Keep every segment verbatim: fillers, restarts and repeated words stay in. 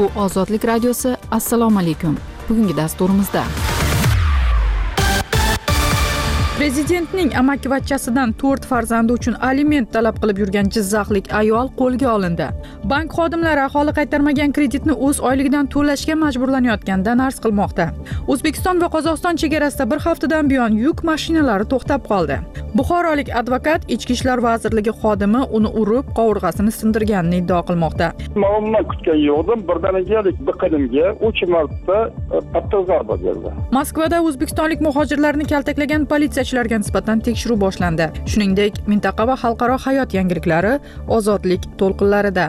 Bu Ozodlik radiosi. Assalomu alaykum. Bugungi dasturimizda Prezidentning amakivachchasidan to'rt farzandi uchun aliment talab qilib yurgan jizzaxlik ayol qo'lga olindi. Bank xodimlari aholi qaytarmagan kreditni o'z oyligidan to'lashga majburlanayotganidan arz qilmoqda. O'zbekiston va Qozog'iston chegarasida bir haftadan buyon yuk mashinalari to'xtab qoldi. Buxorolik advokat Ichki ishlar vazirligi xodimi uni urib, qovurg'asini sindirganini iddao qilmoqda. Ma'lumot kutgan yo'qdim, birdanigalik biqinimga uch marta qattiq zarba berdi. Moskvada o'zbekistonlik muhojirlarni kaltaklagan politsiyachilarga nisbatan tekshiruv boshlandi. Shuningdek, mintaqa va xalqaro hayot yangiliklari Ozodlik to'lqinlarida.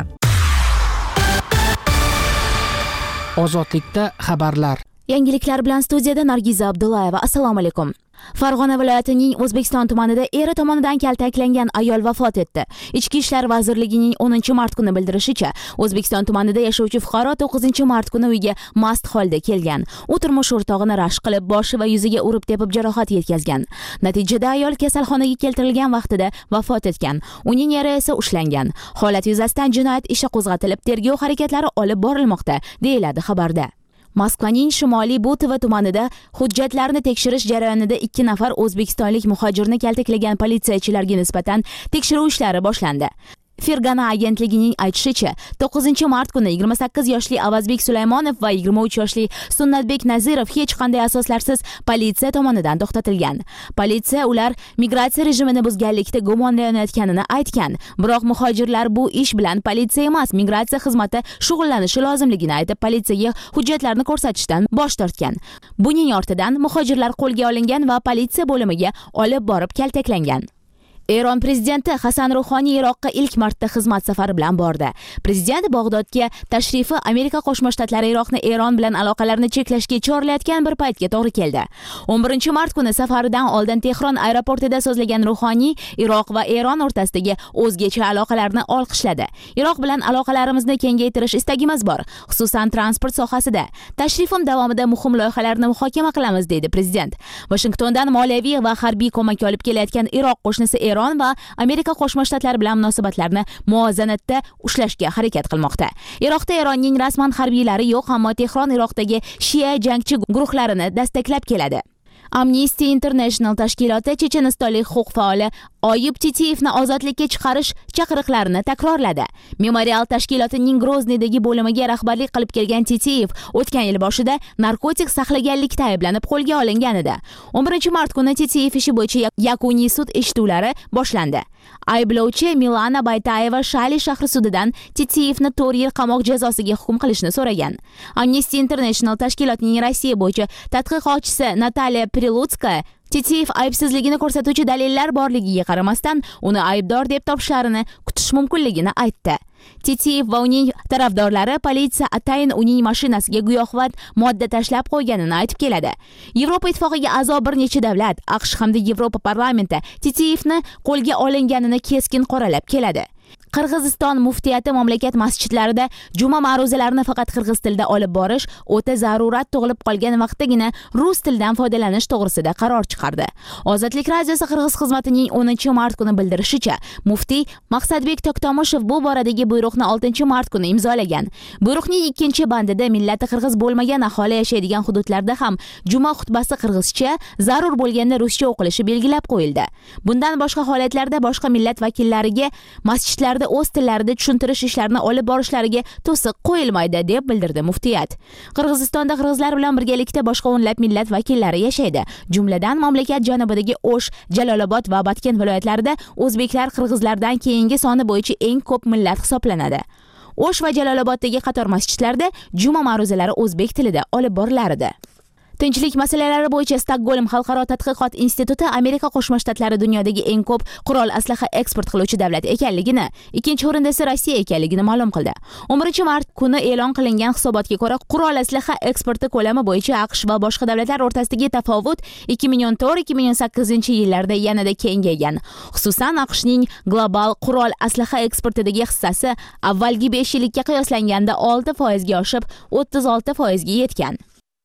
Ozodlikda xabarlar. Yangiliklar bilan studiyada Nargiza Abdullayeva. Assalomu alaykum. Farg'ona viloyatining O'zbekiston tumanida eri tomonidan kaltaklangan ayol vafot etdi. Ichki ishlar vazirligining o'ninchi mart kuni bildirishicha, O'zbekiston tumanida yashovchi fuqaro to'qqizinchi mart kuni uyga mast holda kelgan. U turmush o'rtog'ini rashk qilib, boshi va yuziga urib tepib jarohat yetkazgan. Natijada ayol kasalxonaga keltirilgan vaqtida vafot etgan. Uning eri esa ushlangan. Holat yuzasidan jinoyat ishi qo'zg'atilib, tergov harakatlari olib borilmoqda, deyiladi xabarda. Moskvaning shimoliy Butova tumanida hujjatlarni tekshirish jarayonida ikki nafar o'zbekistonlik muhojirni kaltaklagan politsiyachilarga nisbatan tekshiruv ishlari boshlandi. Fergana agentligining aytishicha, to'qqizinchi mart kuni yigirma sakkiz yoshli Avazbek Sulaymonov va yigirma uch yoshli Sunnatbek Nazirov hech qanday asoslarsiz politsiya tomonidan to'xtatilgan. Politsiya ular migratsiya rejimini buzganlikda gumonlanayotganini aytgan. Biroq muhojirlar bu ish bilan politsiya emas, migratsiya xizmati shug'ullanishi lozimligini aytib, politsiyaga hujjatlarni ko'rsatishdan bosh tortgan. Buning ortidan muhojirlar qo'lga olingan va politsiya bo'limiga olib borib kaltaklangan. Eron prezidenti Hasan Ruhoniy Iroqqa ilk marta xizmat safari bilan bordi. Prezident Bag'dodga tashrifi Amerika Qo'shma Shtatlari Iroqni Eron bilan aloqalarni cheklashga chorlayotgan bir paytga to'g'ri keldi. o'n birinchi mart kuni safaridan oldin Tehron aeroportida so'zlagan Ruhoniy Iroq va Eron o'rtasidagi o'zgacha aloqalarni olqishladi. Iroq bilan aloqalarimizni kengaytirish istagimiz bor, xususan transport sohasida. Tashrifim davomida muhim loyihalarni muhokama qilamiz, dedi prezident. Washingtondan moliyaviy va harbiy ko'mak olib kelayotgan Iroq qo'shnisi Eron va Amerika Qo'shma Shtatlari bilan munosabatlarni muvozanatda ushlashga harakat qilmoqda. Iroqda Eronning rasman harbiylari yo'q, ammo Tehron Iroqdagi Shia jangchi guruhlarini dastaklab keladi. Amnesty International tashkiloti chechenistonlik huquq faoli Oyib Titiyevni ozodlikka chiqarish chaqiriqlarini takrorladi. Memorial tashkilotining Groznidagi bo'limiga rahbarlik qilib kelgan Titiyev o'tgan yil boshida narkotik saqlaganlikda ayblanib qo'lga olingan edi. o'n birinchi mart kuni Titiyev ishi bo'yicha yakuniy sud eshituvlari boshlandi. Ayblovchi Milana Baytayeva Shali shahri sudidan Titiyevni to'rt yil qamoq jazosiga hukm qilishni so'ragan. Amnesty International tashkilotining Rossiya bo'yicha tadqiqotchisi Nataliya Prilutskaya Titiyev aybsizligini ko'rsatuvchi dalillar borligiga qaramasdan uni aybdor deb topishlarini kutish mumkinligini aytdi. Titiyev va uning tarafdorlari politsiya atayin uning mashinasiga giyohvand modda tashlab qo'yganini aytib keladi. Yevropa ittifoqiga a'zo bir necha davlat, AQSh hamda Yevropa parlamenti Titiyevni qo'lga olinganini keskin qoralab keladi. Qirg'iziston muftiyati mamlakat masjidlarida juma ma'ruzalarini faqat qirg'iz tilida olib borish, o'ta zarurat tug'ilib qolgan vaqtdagina rus tilidan foydalanish to'g'risida qaror chiqardi. Ozodlik radiosi Qirg'iz xizmatining o'ninchi mart kuni bildirishicha, muftiy Maqsadbek Toktomushev bu boradagi buyruqni oltinchi mart kuni imzolagan. Buyruqning ikkinchi bandida millati qirg'iz bo'lmagan aholi yashaydigan hududlarda ham juma xutbasi qirg'izcha, zarur bo'lganda ruscha o'qilishi belgilab qo'yildi. Bundan boshqa holatlarda boshqa millat vakillariga masjidlarda o'z tillarida tushuntirish ishlarini olib borishlariga to'siq qo'yilmaydi, deb bildirdi muftiyat. Qirg'izistonda qirg'izlar bilan birgalikda boshqa o'nlab millat vakillari yashaydi. Jumladan mamlakat janubidagi O'sh, Jalolobod va Batken viloyatlarida o'zbeklar qirg'izlardan keyingi soni bo'yicha eng ko'p millat hisoblanadi. O'sh va Jaloloboddagi qator masjidlarda juma ma'ruzalari o'zbek tilida olib borilar edi. Tinchlik masalalari bo'yicha Stokgolm xalqaro tadqiqot instituti Amerika Qo'shma Shtatlari dunyodagi eng ko'p qurol aslaha eksport qiluvchi davlat ekanligini, ikkinchi o'rinda esa Rossiya ekanligini ma'lum qildi. o'n birinchi mart kuni e'lon qilingan hisobotga ko'ra, qurol aslaha eksporti ko'lami bo'yicha AQSh va boshqa davlatlar o'rtasidagi tafovut ikki ming o'n to'rt ikki ming o'n sakkizinchi yillarda yanada kengaygan. Xususan, AQShning global qurol aslaha eksportidagi hissasi avvalgi besh yillikka qiyoslanganda olti foizga oshib, o'ttiz olti foizga yetgan.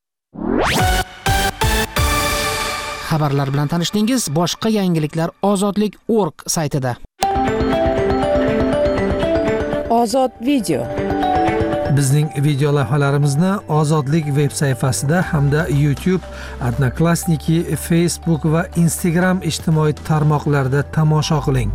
Xabarlar bilan tanishdingiz. Boshqa yangiliklar ozodlik nokta org saytida. Ozod video. Bizning video lavhalarimizni Ozodlik veb sayfasida hamda YouTube, Odnoklassniki, Facebook va Instagram ijtimoiy tarmoqlarida tomosha qiling.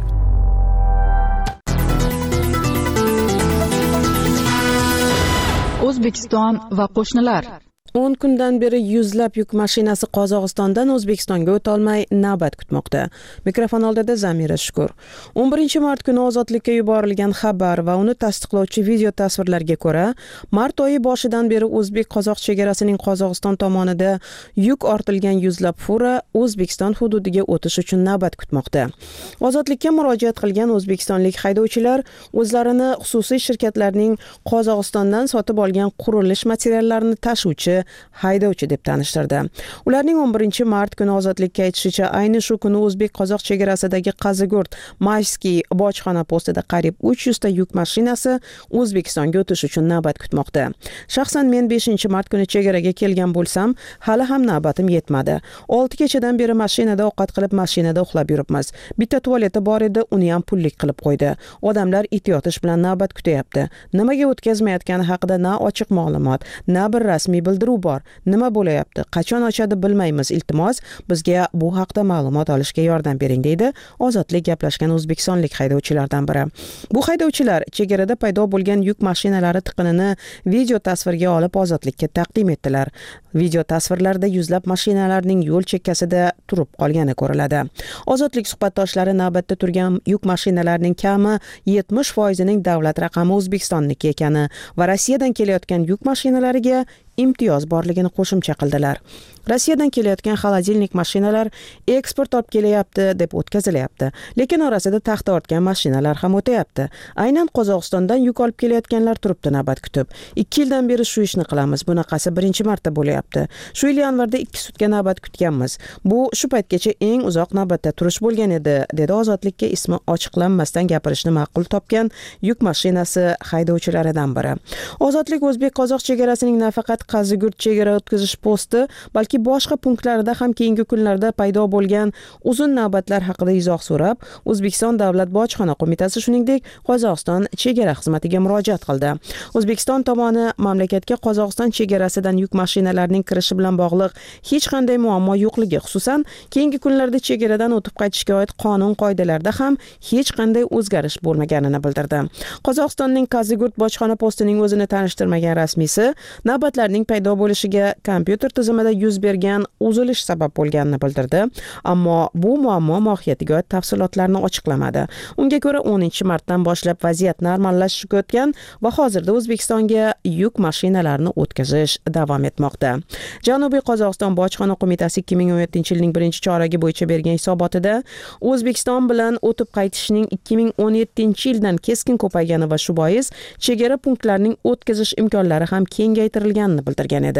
O'zbekiston va qo'shnilar. o'n kundan beri yuzlab yuk mashinasi Qozog'istondan O'zbekistonga o'tolmay navbat kutmoqda. Mikrofon oldida Zamira Shukur. o'n birinchi mart kuni ozodlikka yuborilgan xabar va uni tasdiqlovchi video tasvirlarga ko'ra, mart oyi boshidan beri o'zbek-qozoq chegarasining Qozog'iston tomonida yuk ortilgan yuzlab fura O'zbekiston hududiga o'tish uchun navbat kutmoqda. Ozodlikka murojaat qilgan o'zbekistonlik haydovchilar o'zlarini xususiy shirkatlarning Qozog'istondan sotib olgan qurilish materiallarini tashuvchi haydovchi deb tanishtirdi. Ularning o'n birinchi mart kuni ozodlikka aytishicha, ayni shu kuni o'zbek-qozoq chegarasidagi Qazigurt Mayskiy bojxona postida qariyb uch yuz ta yuk mashinasi O'zbekistonga o'tish uchun navbat kutmoqda. Shaxsan men beshinchi mart kuni chegaraga kelgan bo'lsam, hali ham navbatim yetmadi. olti kechadan beri mashinada ovqat qilib, mashinada uxlab yuribmiz. Bitta tualeti bor edi, uni ham pullik qilib qo'ydi. Odamlar it yotish bilan navbat kutyapti. Nimaga o'tkazmayotgani haqida na ochiq ma'lumot, na bir rasmiy bildiruv bor. Nima bo'layapti? Qachon ochadi bilmaymiz. Iltimos, bizga bu haqda ma'lumot olishga yordam bering, deydi Ozodlik gaplashgan o'zbekistonlik haydovchilardan biri. Bu haydovchilar chegarada paydo bo'lgan yuk mashinalari tiqinini video tasvirga olib Ozodlikka taqdim etdilar. Video tasvirlarda yuzlab mashinalarning yo'l chekkasida turib qolgani ko'riladi. Ozodlik suhbatdoshlari navbatda turgan yuk mashinalarining kami yetmish foizining davlat raqami O'zbekistonniki ekani va Rossiyadan kelayotgan yuk mashinalariga imtiyoz borligini qo'shimcha qildilar. Rossiyadan kelayotgan xolodilnik mashinalar eksport olib kelyapti deb o'tkazilyapti, lekin orasida taxta ortgan mashinalar ham o'tayapti. Aynan Qozog'istondan yuk olib kelayotganlar turibdi navbat kutib. ikki yildan beri shu ishni qilamiz. Bunaqasi birinchi marta bo'layapti. Shu yil yanvarda ikki sutka navbat kutganmiz. Bu shu paytgacha eng uzoq navbatda turish bo'lgan edi, dedi Ozodlikka ismi ochiqlanmasdan gapirishni ma'qul topgan yuk mashinasi haydovchilaridan biri. Ozodlik o'zbek-qozoq chegarasining nafaqat Qazigurt chegara o'tkazish posti, balki boshqa punktlarida ham keyingi kunlarda paydo bo'lgan uzun navbatlar haqida izoh so'rab, O'zbekiston Davlat bojxona qo'mitasi shuningdek Qozog'iston chegara xizmatiga murojaat qildi. O'zbekiston tomoni mamlakatga Qozog'iston chegarasidan yuk mashinalarining kirishi bilan bog'liq hech qanday muammo yo'qligi, xususan keyingi kunlarda chegaradan o'tib qaytishga oid qonun qoidalarida ham hech qanday o'zgarish bo'lmaganini bildirdi. Qozog'istonning Qazigurt bojxona postining o'zini tanishtirmagan rasmiysi navbatlarning paydo bo'lishiga kompyuter tizimida yuz bergan uzilish sabab bo'lganini bildirdi, ammo bu muammo mohiyatiga oid tafsilotlarni ochiqlamadi. Unga ko'ra o'ninchi martdan boshlab vaziyat normallashishga o'tgan va hozirda O'zbekistonga yuk mashinalarini o'tkazish davom etmoqda. Janubiy Qozog'iston bojxona qo'mitasi ikki ming o'n yettinchi yilning birinchi choragi bo'yicha bergan hisobotida O'zbekiston bilan o'tib qaytishning ikki ming o'n yettinchi yildan keskin ko'paygani va shu bois chegara punktlarining o'tkazish imkonlari ham kengaytirilganini bildirgan edi.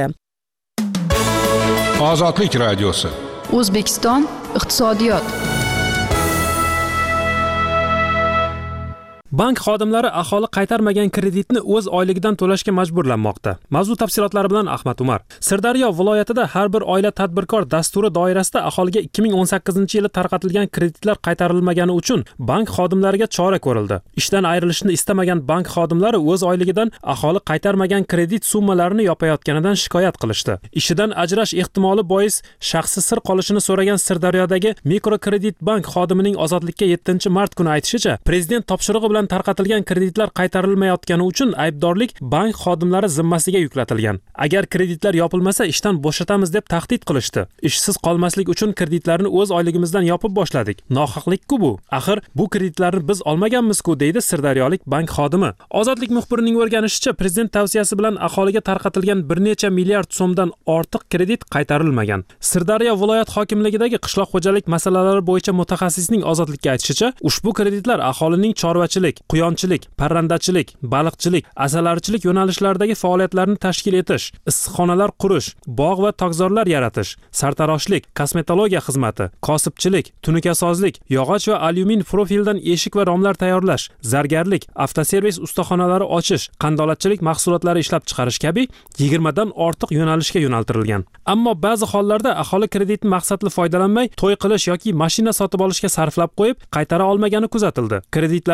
Ozodlik radiosi. O'zbekiston iqtisodiyot. Bank xodimlari aholi qaytarmagan kreditni o'z oyligidan to'lashga majburlanmoqda. Mavzu tafsilotlari bilan Ahmad Umar. Sirdaryo viloyatida har bir oila tadbirkor dasturi doirasida aholiga ikki ming o'n sakkizinchi yili tarqatilgan kreditlar qaytarilmagani uchun bank xodimlariga chora ko'rildi. Ishdan ayrilishni istamagan bank xodimlari o'z oyligidan aholi qaytarmagan kredit summalarini yopayotganidan shikoyat qilishdi. Ishidan ajrash ehtimoli bois shaxsi sir qolishini so'ragan Sirdaryodagi mikrokredit bank xodimining Ozodlikka yettinchi mart kuni aytishicha, prezident topshirig'i bilan tarqatilgan kreditlar qaytarilmayotgani uchun aybdorlik bank xodimlari zimmasiga yuklatilgan. Agar kreditlar yopilmasa ishdan bo'shatamiz deb tahdid qilishdi. Ishsiz qolmaslik uchun kreditlarni o'z oyligimizdan yopib boshladik. Nohaqlik-ku bu. Axir bu kreditlarni biz olmaganmiz-ku, deydi Sirdaryolik bank xodimi. Ozodlik muxbirining o'rganishicha, prezident tavsiyasi bilan aholiga tarqatilgan bir necha milliard so'mdan ortiq kredit qaytarilmagan. Sirdaryo viloyat hokimligidagi qishloq xo'jalik masalalari bo'yicha mutaxassisning Ozodlikka aytishicha, ushbu kreditlar aholining chorvachilik, quyonchilik, parrandachilik, baliqchilik, asalarichilik yo'nalishlaridagi faoliyatlarni tashkil etish, issiqxonalar qurish, bog' va tokzorlar yaratish, sartaroshlik, kosmetologiya xizmati, kosibchilik, tunukasozlik, yog'och va alyumin profildan eshik va romlar tayyorlash, zargarlik, avtoservis ustaxonalari ochish, qandolatchilik mahsulotlari ishlab chiqarish kabi yigirmadan ortiq yo'nalishga yo'naltirilgan. Ammo ba'zi hollarda aholi kreditni maqsadli foydalanmay, to'y qilish yoki mashina sotib olishga sarflab qo'yib, qaytara olmagani kuzatildi. Kreditlarni qaytarib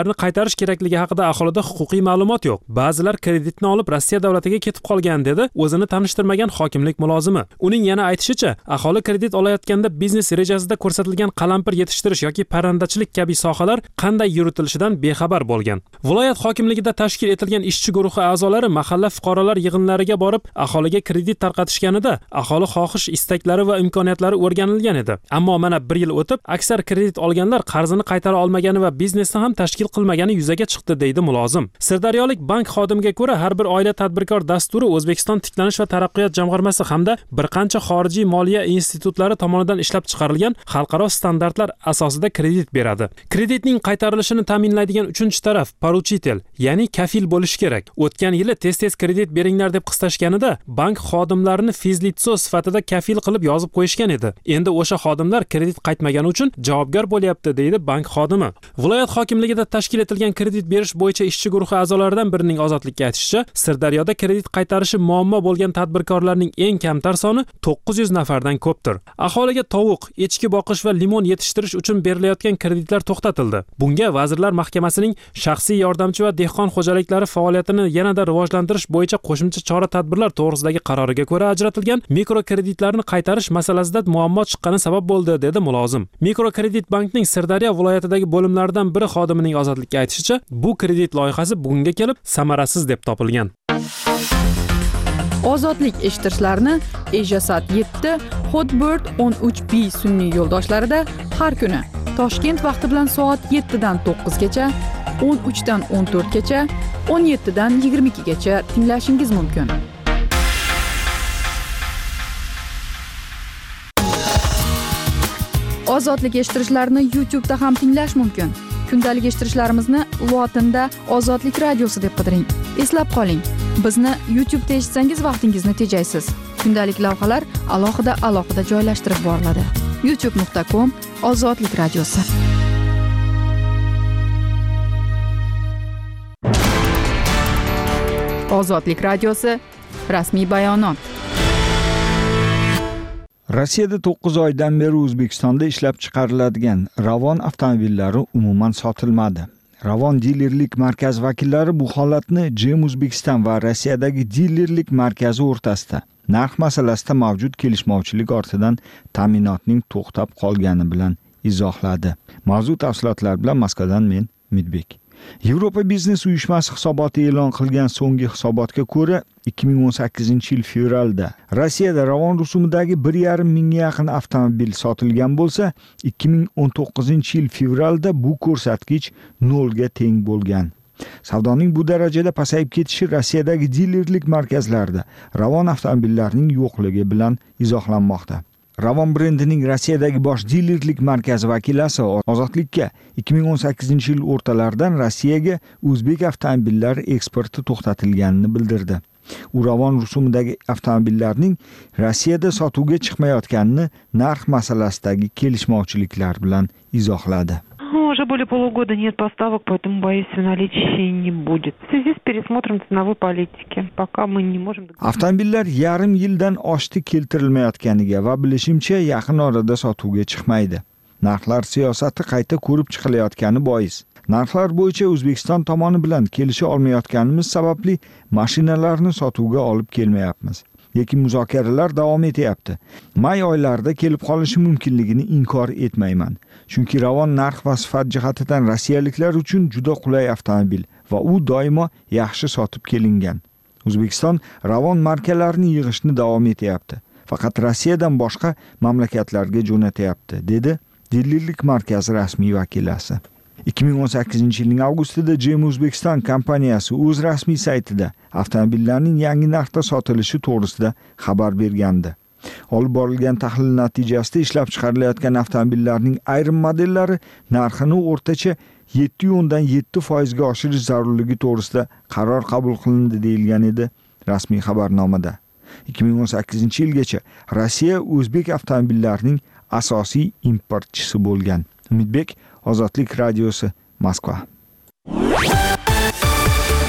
qaytarish kerakligi haqida aholida huquqiy ma'lumot yo'q. Ba'zilar kreditni olib Rossiya davlatiga ketib qolgan dedi o'zini tanishtirmagan hokimlik mulozimi. Uning yana aytishicha, aholi kredit olayotganda biznes rejasida ko'rsatilgan qalampir yetishtirish yoki parrandachilik kabi sohalar qanday yuritilishidan bexabar bo'lgan. Viloyat hokimligida tashkil etilgan ishchi guruhi a'zolari mahalla fuqarolar yig'inlariga borib, aholiga kredit tarqatishganida aholi xohish, istaklari va imkoniyatlari o'rganilgan edi. Ammo mana bir yil o'tib, aksar kredit olganlar qarzini qaytara olmagani va biznesni ham tashkil qilmagani yuzaga chiqdi deydi mulozim. Sirdaryolik bank xodimiga ko'ra, har bir oila tadbirkor dasturi O'zbekiston tiklanish va taraqqiyot jamg'armasi hamda bir qancha xorijiy moliya institutlari tomonidan ishlab chiqarilgan xalqaro standartlar asosida kredit beradi. Kreditning qaytarilishini ta'minlaydigan uchinchi taraf poruchitel, ya'ni kafil bo'lishi kerak. O'tgan yili tez-tez kredit beringlar deb qistashganida bank xodimlarini fizlitso sifatida kafil qilib yozib qo'yishgan edi. Endi o'sha xodimlar kredit qaytmagani uchun javobgar bo'lyapti deydi bank xodimi. Viloyat hokimligida tashkil etilgan kredit berish bo'yicha ishchi guruhi a'zolaridan birining ozodlikka aytishicha, Sirdaryoda kredit qaytarishi muammo bo'lgan tadbirkorlarning eng kamtar soni to'qqiz yuz nafardan ko'pdir. Aholiga tovuq, echki boqish va limon yetishtirish uchun berilayotgan kreditlar to'xtatildi. Bunga Vazirlar Mahkamasining shaxsiy yordamchi va dehqon xo'jaliklari faoliyatini yanada rivojlantirish bo'yicha qo'shimcha chora-tadbirlar to'g'risidagi qaroriga ko'ra ajratilgan mikrokreditlarni qaytarish masalasida muammo chiqqani sabab bo'ldi, dedi mulozim. Mikrokredit bankning Sirdaryo viloyatidagi bo'limlaridan biri xodimining ozodlikka aytishicha, bu kredit loyihasi bugunga kelib samarasiz deb topilgan. Ozodlik eshittirishlarni Ejasat yetti, Hotbird o'n uch B sun'iy yo'ldoshlarida har kuni Toshkent vaqti bilan soat yettidan to'qqizgacha, o'n uchdan o'n to'rtgacha, o'n yettidan yigirma ikkigacha tinglashingiz mumkin. Ozodlik eshittirishlarini YouTube da ham tinglash mumkin. Kundalik eshittirishlarimizni lotinda Ozodlik radiosi deb qidiring. Eslab qoling, bizni YouTube da eshitsangiz vaqtingizni tejaysiz. Kundalik lavhalar alohida-alohida joylashtirib boriladi. youtube nuqta com Ozodlik radiosi. Ozodlik radiosi rasmiy bayonot. Rossiyada to'qqiz oydan beri O'zbekistonda ishlab chiqariladigan Ravon avtomobillari umuman sotilmadi. Ravon dilerlik markazi vakillari bu holatni Jem O'zbekiston va Rossiyadagi dilerlik markazi o'rtasida narx masalasida mavjud kelishmovchilik ortidan ta'minotning to'xtab qolgani bilan izohladi. Mavzu tafsilotlar bilan Moskvadan men Midbek. Yevropa biznes uyushmasi hisoboti e'lon qilgan so'nggi hisobotga ko'ra, ikki ming o'n sakkizinchi yil fevralda Rossiyada Ravon rusumidagi bir yarim mingga yaqin avtomobil sotilgan bo'lsa, ikki ming o'n to'qqizinchi yil fevralda bu ko'rsatkich nolga teng bo'lgan. Savdoning bu darajada pasayib ketishi Rossiyadagi dilerlik markazlarida Ravon avtomobillarining yo'qligi bilan izohlanmoqda. Ravon brendining Rossiyadagi bosh dilerlik markazi vakilasi Ozodlikka ikki ming o'n sakkizinchi yil o'rtalaridan Rossiyaga o'zbek avtomobillari eksporti to'xtatilganini bildirdi. U Ravon rusumidagi avtomobillarning Rossiyada sotuvga chiqmayotganini narx masalasidagi kelishmovchiliklar bilan izohladi. Уже более полугода нет поставок, поэтому, боюсь, наличия не будет. В связи с пересмотром ценовой политики, пока мы не можем... Avtomobillar yarim yildan oshdi keltirilmayotganiga va bilishimcha yaqin orada sotuvga chiqmaydi. Narxlar siyosati qayta ko'rib chiqilayotgani bois. Narxlar bo'yicha O'zbekiston tomoni bilan kelisha olmayotganimiz sababli mashinalarni sotuvga olib kelmayapmiz. Lekin muzokaralar davom etyapti. May oylarida kelib qolishi mumkinligini inkor etmayman. Chunki Ravon narx va sifat jihatidan rossiyaliklar uchun juda qulay avtomobil va u doimo yaxshi sotib kelingan. O'zbekiston Ravon markalarini yig'ishni davom etyapti. Faqat Rossiyadan boshqa mamlakatlarga jo'natyapti, dedi dilerlik markazi rasmiy vakilasi. ikki ming o'n sakkizinchi yilning avgustida Jem O'zbekiston kompaniyasi o'z rasmiy saytida avtomobillarning yangi narxda sotilishi to'g'risida xabar bergandi. Olib borilgan tahlil natijasida ishlab chiqarilayotgan avtomobillarning ayrim modellari narxini o'rtacha yetti o'ndan yetti foiz ga oshirish zarurligi to'g'risida qaror qabul qilindi deyilgan edi rasmiy xabarnomada. ikki ming o'n sakkizinchi yilgacha Rossiya o'zbek avtomobillarining asosiy importchisi bo'lgan. Umidbek, Ozodlik radiosi, Moskva.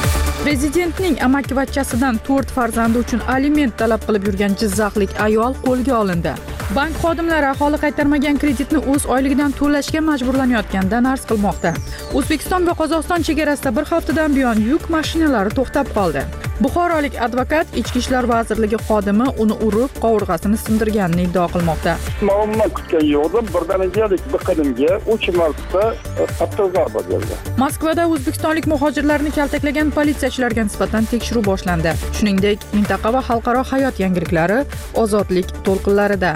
Prezidentning amakivachchasidan to'rt farzandi uchun aliment talab qilib yurgan jizzaxlik ayol qo'lga olindi. Bank xodimlari aholi qaytarmagan kreditni o'z oyligidan to'lashga majburlanayotganidan arz qilmoqda. O'zbekiston va Qozog'iston chegarasida bir haftadan buyon yuk mashinalari to'xtab qoldi. Buxorolik advokat Ichki ishlar vazirligi xodimi uni urib, qovurg'asini sindirganini iddao qilmoqda. Umuman kutgan yo'qdim, birdaniga biqinimga uch marta qattiq zarba berdi. Moskvada o'zbekistonlik muhojirlarni kaltaklagan politsiyachilarga nisbatan tekshiruv boshlandi. Shuningdek, mintaqa va xalqaro hayot yangiliklari ozodlik to'lqinlarida.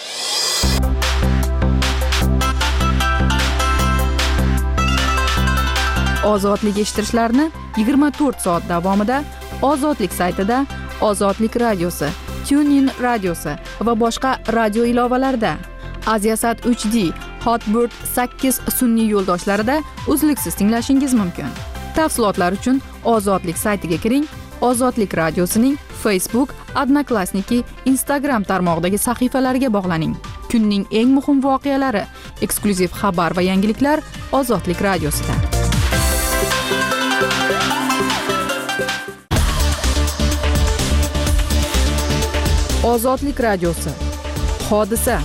Ozodlik eshittirishlarni yigirma to'rt soat davomida Ozodlik saytida, Ozodlik radiosi, TuneIn radiosi va boshqa radio ilovalarida, Aziasat uch D, Hotbird sakkiz sun'iy yo'ldoshlarida uzluksiz tinglashingiz mumkin. Tafsilotlar uchun Ozodlik saytiga kiring, Ozodlik radiosining Facebook, Odnoklassniki, Instagram tarmog'idagi sahifalariga bog'laning. Kunning eng muhim voqealari, eksklyuziv xabar va yangiliklar Ozodlik radiosida. Ozodlik radiosi. Hodisa.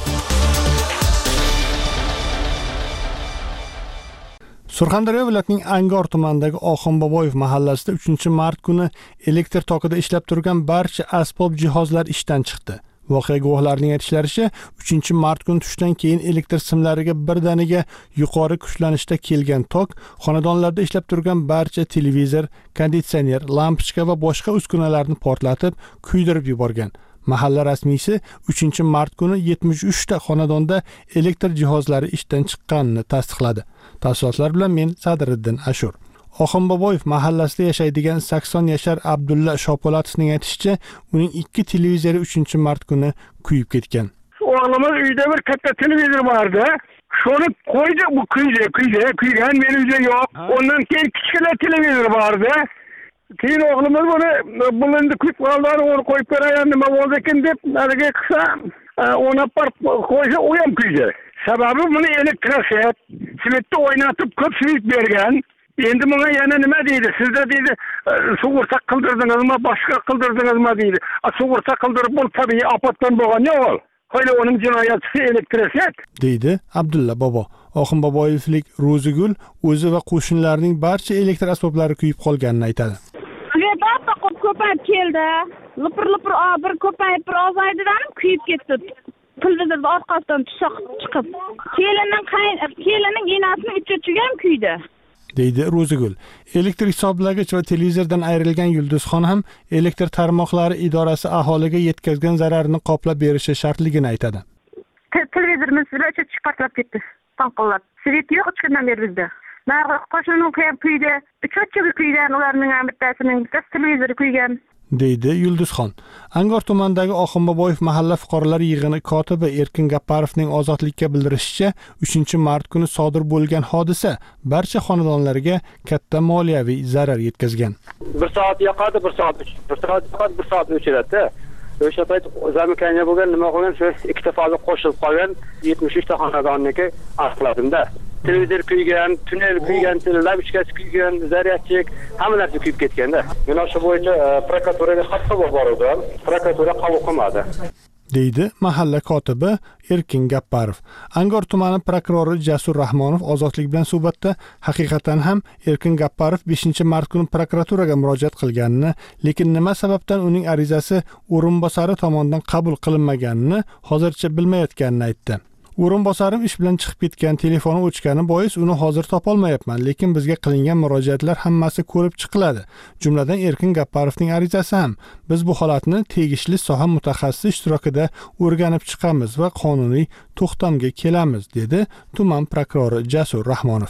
Surxondaryo viloyatining Angor tumanidagi Oxunboboyev mahallasida uchinchi mart kuni elektr tokida ishlab turgan barcha asbob jihozlar ishdan chiqdi. Voqea guvohlarining aytishlaricha, uchinchi mart kuni tushdan keyin elektr simlariga birdaniga yuqori kuchlanishda kelgan tok xonadonlarda ishlab turgan barcha televizor, konditsioner, lampochka va boshqa uskunalarni portlatib, kuydirib yuborgan. Mahalla rasmiysi uchinchi mart kuni yetmish uch ta xonadonda elektr jihozlari ishdan chiqqanini tasdiqladi. Tafsilotlar bilan men Sadriddin Ashur. Oxunboboyev mahallasida yashaydigan sakson yashar Abdulla Shopolatovning aytishicha, uning ikki televizori uchinchi mart kuni kuyib ketgan. O'g'limiz uyda bir katta televizor bordi. Shuni qo'ydi, bu kuydi, kuydi, kuygan, men uyda yo'q. Ondan keyin kichkina televizor bordi. Keyin o'g'limiz buni bulindi kuyib qoldi, uni qo'yib beraman, nima bo'ldi ekan deb nariga qilsa, ona par qo'ysa u ham kuydi. Sababi buni elektroset, svetni o'ynatib ko'p svet bergan. Endi bunga yana nima deydi? Sizda deydi, sug'urta qildirdingizmi, boshqa qildirdingizmi deydi. Sug'urta qildirib bu tabiiy ofatdan bo'lgan yo'q. Qo'yli uning jinoyati elektroset deydi Abdulla bobo. Oxunboboyevlik Ro'zigul o'zi va qo'shnilarining barcha elektr asboblari kuyib qolganini aytadi. Svetda ko'payib keldi. Lipir-lipir bir ko'payib bir ozaydidan kuyib ketdi. Televizorning orqasidan chiqib. Kelinning kelinning enasining uch-uchiga ham kuydi. deydi Ro'zigul. Elektr hisoblagich va televizordan ayrilgan Yulduzxon ham elektr tarmoqlari idorasi aholiga yetkazgan zararni qoplab berishi shartligini aytadi. Televizorimiz bilan chiqarib ketdi. Tanqillab. Svet yo'q uch kundan beri bizda. Narga qo'shnining qo'yib kuydi. Uch-uchiga kuygan, ularning ham bittasining bittasi televizori kuygan. deydi Yulduzxon. Angor tumanidagi Oxunboboyev mahalla fuqarolar yig'ini kotibi Erkin Gapparovning Ozodlikka bildirishicha, uchinchi mart kuni sodir bo'lgan hodisa barcha xonadonlarga katta moliyaviy zarar yetkazgan. bir soat yoqadi, bir soat bir soat yoqadi, bir soat o'chiradi. O'sha payt zamikanya bo'lgan, nima qilgan, shu ikkita faza qo'shilib qolgan yetmish uch ta xonadonniki aniqladim-da. Televizor kuygan, tunnel kuygan, lampochkasi kuygan, zaryadchik, hamma narsa kuyib ketganda. Men o'sha bo'yicha prokuraturaga xat yubordim. Prokuratura qabul qilmadi. deydi mahalla kotibi Erkin Gapparov. Angor tumani prokurori Jasur Rahmonov Ozodlik bilan suhbatda haqiqatan ham Erkin Gapparov beshinchi mart kuni prokuraturaga murojaat qilganini, lekin nima sababdan uning arizasi o'rinbosari tomonidan qabul qilinmaganini hozircha bilmayotganini aytdi. O'rinbosarim ish bilan chiqib ketgan, telefoni o'chgani bois uni hozir topolmayapman, lekin bizga qilingan murojaatlar hammasi ko'rib chiqiladi. Jumladan Erkin Gapparovning arizasi ham. Biz bu holatni tegishli soha mutaxassisi ishtirokida o'rganib chiqamiz va qonuniy to'xtamga kelamiz, dedi tuman prokurori Jasur Rahmonov.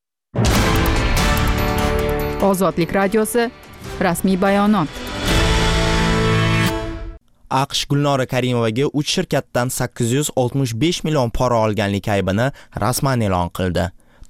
Ozodlik radiosi rasmiy bayonot. AQSh Gulnora Karimovaga uch shirkatdan sakkiz yuz oltmish besh million pora olganlik aybini rasman e'lon qildi.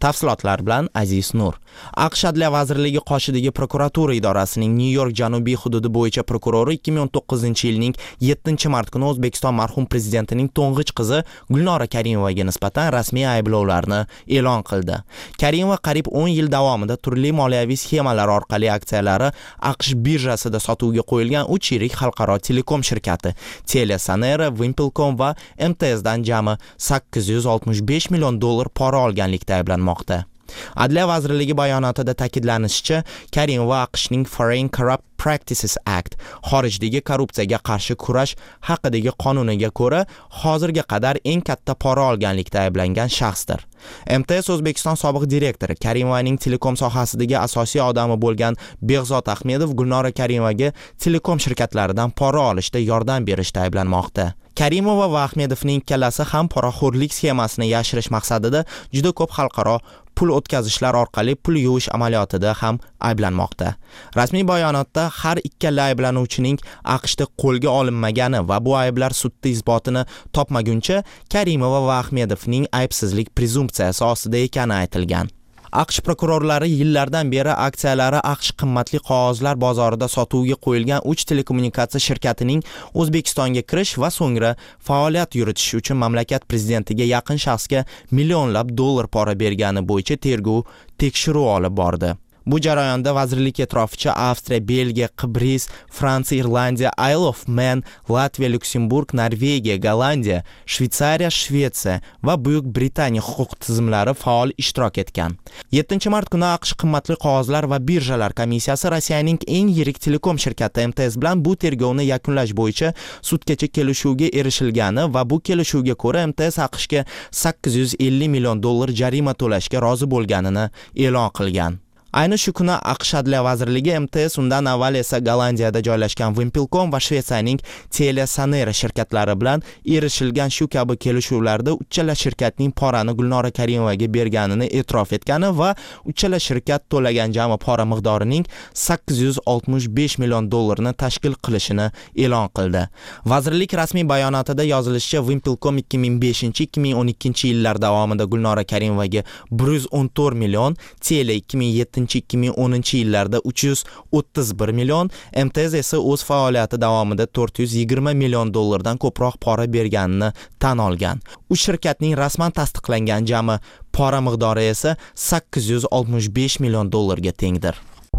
Tafsilotlar bilan Aziz Nur. AQSh Adliya vazirligi qoshidagi prokuratura idorasining Nyu-York janubiy hududi bo'yicha prokurori ikki ming o'n to'qqizinchi yilning yettinchi mart kuni O'zbekiston marhum prezidentining to'ng'ich qizi Gulnora Karimovaga nisbatan rasmiy ayblovlarni e'lon qildi. Karimova qariyb o'n yil davomida turli moliyaviy sxemalar orqali aksiyalari AQSh birjasida sotuvga qo'yilgan uch yirik xalqaro telekom shirkati TeliaSonera, Wimpelcom va M T S dan jami sakkiz yuz oltmish besh million dollar pora olganlikda ayblanmoqda. Adliya vazirligi bayonotida ta'kidlanishicha, Karimova AQShning Foreign Corrupt Practices Act xorijdagi korrupsiyaga qarshi kurash haqidagi qonuniga ko'ra hozirga qadar eng katta pora olganlikda ayblangan shaxsdir. M T S O'zbekiston sobiq direktori Karimovaning telekom sohasidagi asosiy odami bo'lgan Behzod Ahmedov Gulnora Karimovaga telekom shirkatlaridan pora olishda yordam berishda ayblanmoqda. Karimova va Ahmedovning ikkalasi ham poraxo'rlik sxemasini yashirish maqsadida juda ko'p xalqaro pul o'tkazishlar orqali pul yuvish amaliyotida ham ayblanmoqda. Rasmiy bayonotda har ikkala ayblanuvchining AQShda qo'lga olinmagani va bu ayblar sudda isbotini topmaguncha Karimova va Ahmedovning aybsizlik prezumpsiyasi ostida ekani aytilgan. AQSh prokurorlari yillardan beri aksiyalari AQSh qimmatli qog'ozlar bozorida sotuvga qo'yilgan uch telekommunikatsiya shirkatining O'zbekistonga kirish va so'ngra faoliyat yuritish uchun mamlakat prezidentiga yaqin shaxsga millionlab dollar pora bergani bo'yicha tergov tekshiruv olib bordi. Bu jarayonda vazirlik e'tiroficha Avstriya, Belgiya, Qibris, Fransiya, Irlandiya, Isle of Man, Latviya, Lyuksemburg, Norvegiya, Gollandiya, Shveysariya, Shvetsiya va Buyuk Britaniya huquq tizimlari faol ishtirok etgan. yettinchi mart kuni AQSh qimmatli qog'ozlar va birjalar komissiyasi Rossiyaning eng yirik telekom shirkati M T S bilan bu tergovni yakunlash bo'yicha sudgacha kelishuvga erishilgani va bu kelishuvga ko'ra M T S AQShga sakkiz yuz ellik million dollar jarima to'lashga rozi bo'lganini e'lon qilgan. Ayni shu kuni AQSh Adliya vazirligi M T S undan avval esa Gollandiyada joylashgan Wimpelcom va Shvetsiyaning TeliaSonera shirkatlari bilan erishilgan shu kabi kelishuvlarda uchala shirkatning porani Gulnora Karimovaga berganini e'tirof etgani va uchala shirkat to'lagan jami pora miqdorining sakkiz yuz oltmish besh million dollarni tashkil qilishini e'lon qildi. Vazirlik rasmiy bayonotida yozilishicha, Wimpelcom ikki ming beshinchi ikki ming o'n ikkinchi yillar davomida Gulnora Karimovaga bir yuz o'n to'rt million, Telia ikki ming yettinchi ikki ming o'ninchi yillarda uch yuz o'ttiz bir million, M T S esa o'z faoliyati davomida to'rt yuz yigirma million dollardan ko'proq pora berganini tan olgan. Uch shirkatning rasman tasdiqlangan jami pora miqdori esa sakkiz yuz oltmish besh million dollarga tengdir.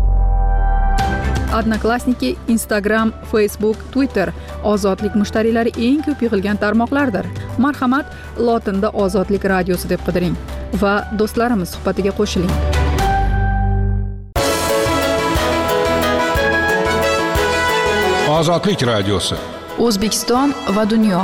Odnoklassniki, Instagram, Facebook, Twitter ozodlik mushtariylari eng ko'p yig'ilgan tarmoqlardir. Marhamat, lotinda Ozodlik radiosi deb qidiring va do'stlarimiz suhbatiga qo'shiling. Ozodlik radiosi. O'zbekiston va dunyo.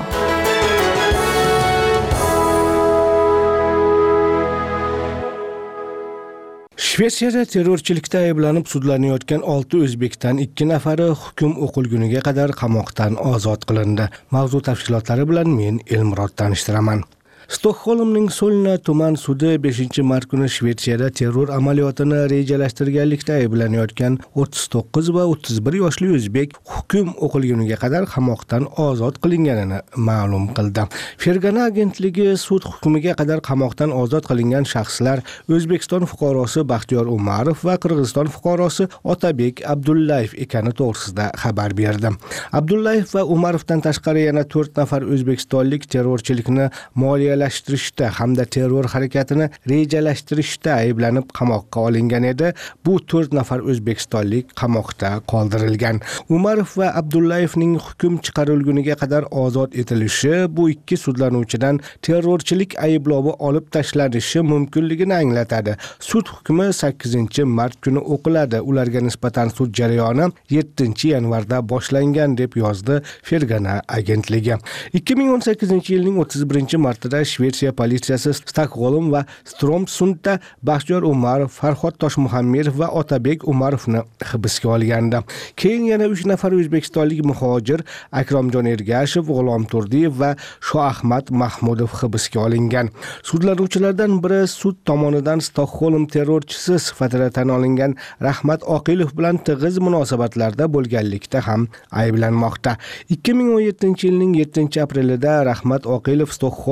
Shvetsiyada terrorchilikda ayblanib sudlanayotgan olti o'zbekdan ikki nafari hukm o'qilguniga qadar qamoqdan ozod qilindi. Mavzu tafsilotlari bilan men Elmurod tanishtiraman. Stokholmning Solna tuman sudi beshinchi mart kuni Shvetsiyada terror amaliyotini rejalashtirganlikda ayblanayotgan o'ttiz to'qqiz va o'ttiz bir yoshli o'zbek hukm o'qilguniga qadar qamoqdan ozod qilinganini ma'lum qildi. Fergana agentligi sud hukmiga qadar qamoqdan ozod qilingan shaxslar O'zbekiston fuqarosi Baxtiyor Umarov va Qirg'iziston fuqarosi Otabek Abdullayev ekani to'g'risida xabar berdi. Abdullayev va Umarovdan tashqari yana to'rt nafar o'zbekistonlik terrorchilikni moliya lashtirishda hamda terror harakatini rejalashtirishda ayblanib qamoqqa olingan edi. Bu to'rt nafar o'zbekistonlik qamoqda qoldirilgan. Umarov va Abdullayevning hukm chiqarilguniga qadar ozod etilishi bu ikki sudlanuvchidan terrorchilik ayblovi olib tashlanishi mumkinligini anglatadi. Sud hukmi sakkizinchi mart kuni o'qiladi. Ularga nisbatan sud jarayoni yettinchi yanvarda boshlangan deb yozdi Fergana agentligi. ikki ming o'n sakkizinchi yilning o'ttiz birinchi martida Shvetsiya politsiyasi Stokholm va Stromsundda Baxtiyor Umarov, Farhod Toshmuhammedov va Otabek Umarovni hibsga olgandi. Keyin yana uch nafar o'zbekistonlik muhojir Akromjon Ergashev, G'ulom Turdiyev va Shoahmad Mahmudov hibsga olingan. Sudlanuvchilardan biri sud tomonidan Stokholm terrorchisi sifatida tan olingan Rahmat Oqilov bilan tig'iz munosabatlarda bo'lganlikda ham ayblanmoqda. ikki ming o'n yettinchi yilning yettinchi aprelida Rahmat Oqilov Stokholm markazida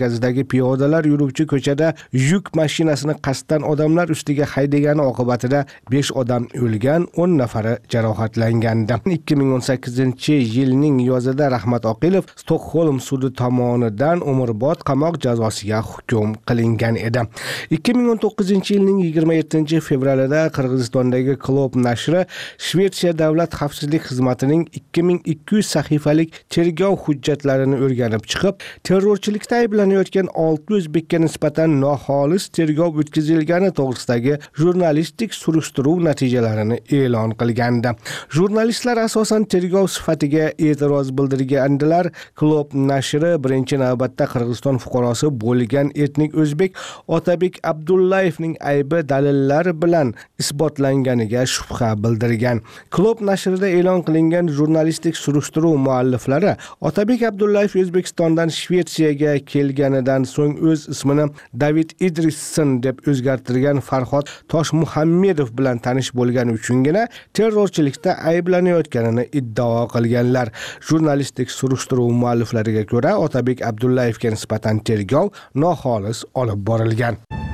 markazidagi piyodalar yuruvchi ko'chada yuk mashinasini qasddan odamlar ustiga haydagani oqibatida besh odam o'lgan, o'n nafari jarohatlangandi. ikki ming o'n sakkizinchi yilning yozida Rahmat Oqilov Stokholm sudi tomonidan umrbod qamoq jazosiga hukm qilingan edi. ikki ming o'n to'qqizinchi yilning yigirma yettinchi fevralida Qirg'izistondagi Klop nashri Shvetsiya davlat xavfsizlik xizmatining ikki ming ikki yuz sahifalik tergov hujjatlarini o'rganib chiqib, terrorchilikda ayblanayotgan olti o'zbekka nisbatan noxolis tergov o'tkazilgani to'g'risidagi jurnalistik surishtiruv natijalarini e'lon qilgandi. Jurnalistlar asosan tergov sifatiga e'tiroz bildirgandilar. Klop nashri birinchi navbatda Qirg'iziston fuqarosi bo'lgan etnik o'zbek Otabek Abdullayevning aybi dalillar bilan isbotlanganiga shubha bildirgan. Klop nashrida e'lon qilingan jurnalistik surishtiruv mualliflari Otabek Abdullayev O'zbekistondan Shvetsiyaga kelganidan so'ng o'z ismini David Idrisson deb o'zgartirgan Farhod Toshmuhammedov bilan tanish bo'lgani uchungina terrorchilikda ayblanayotganini iddao qilganlar. Jurnalistik surishtiruv mualliflariga ko'ra, Otabek Abdullayevga nisbatan tergov noxolis olib borilgan.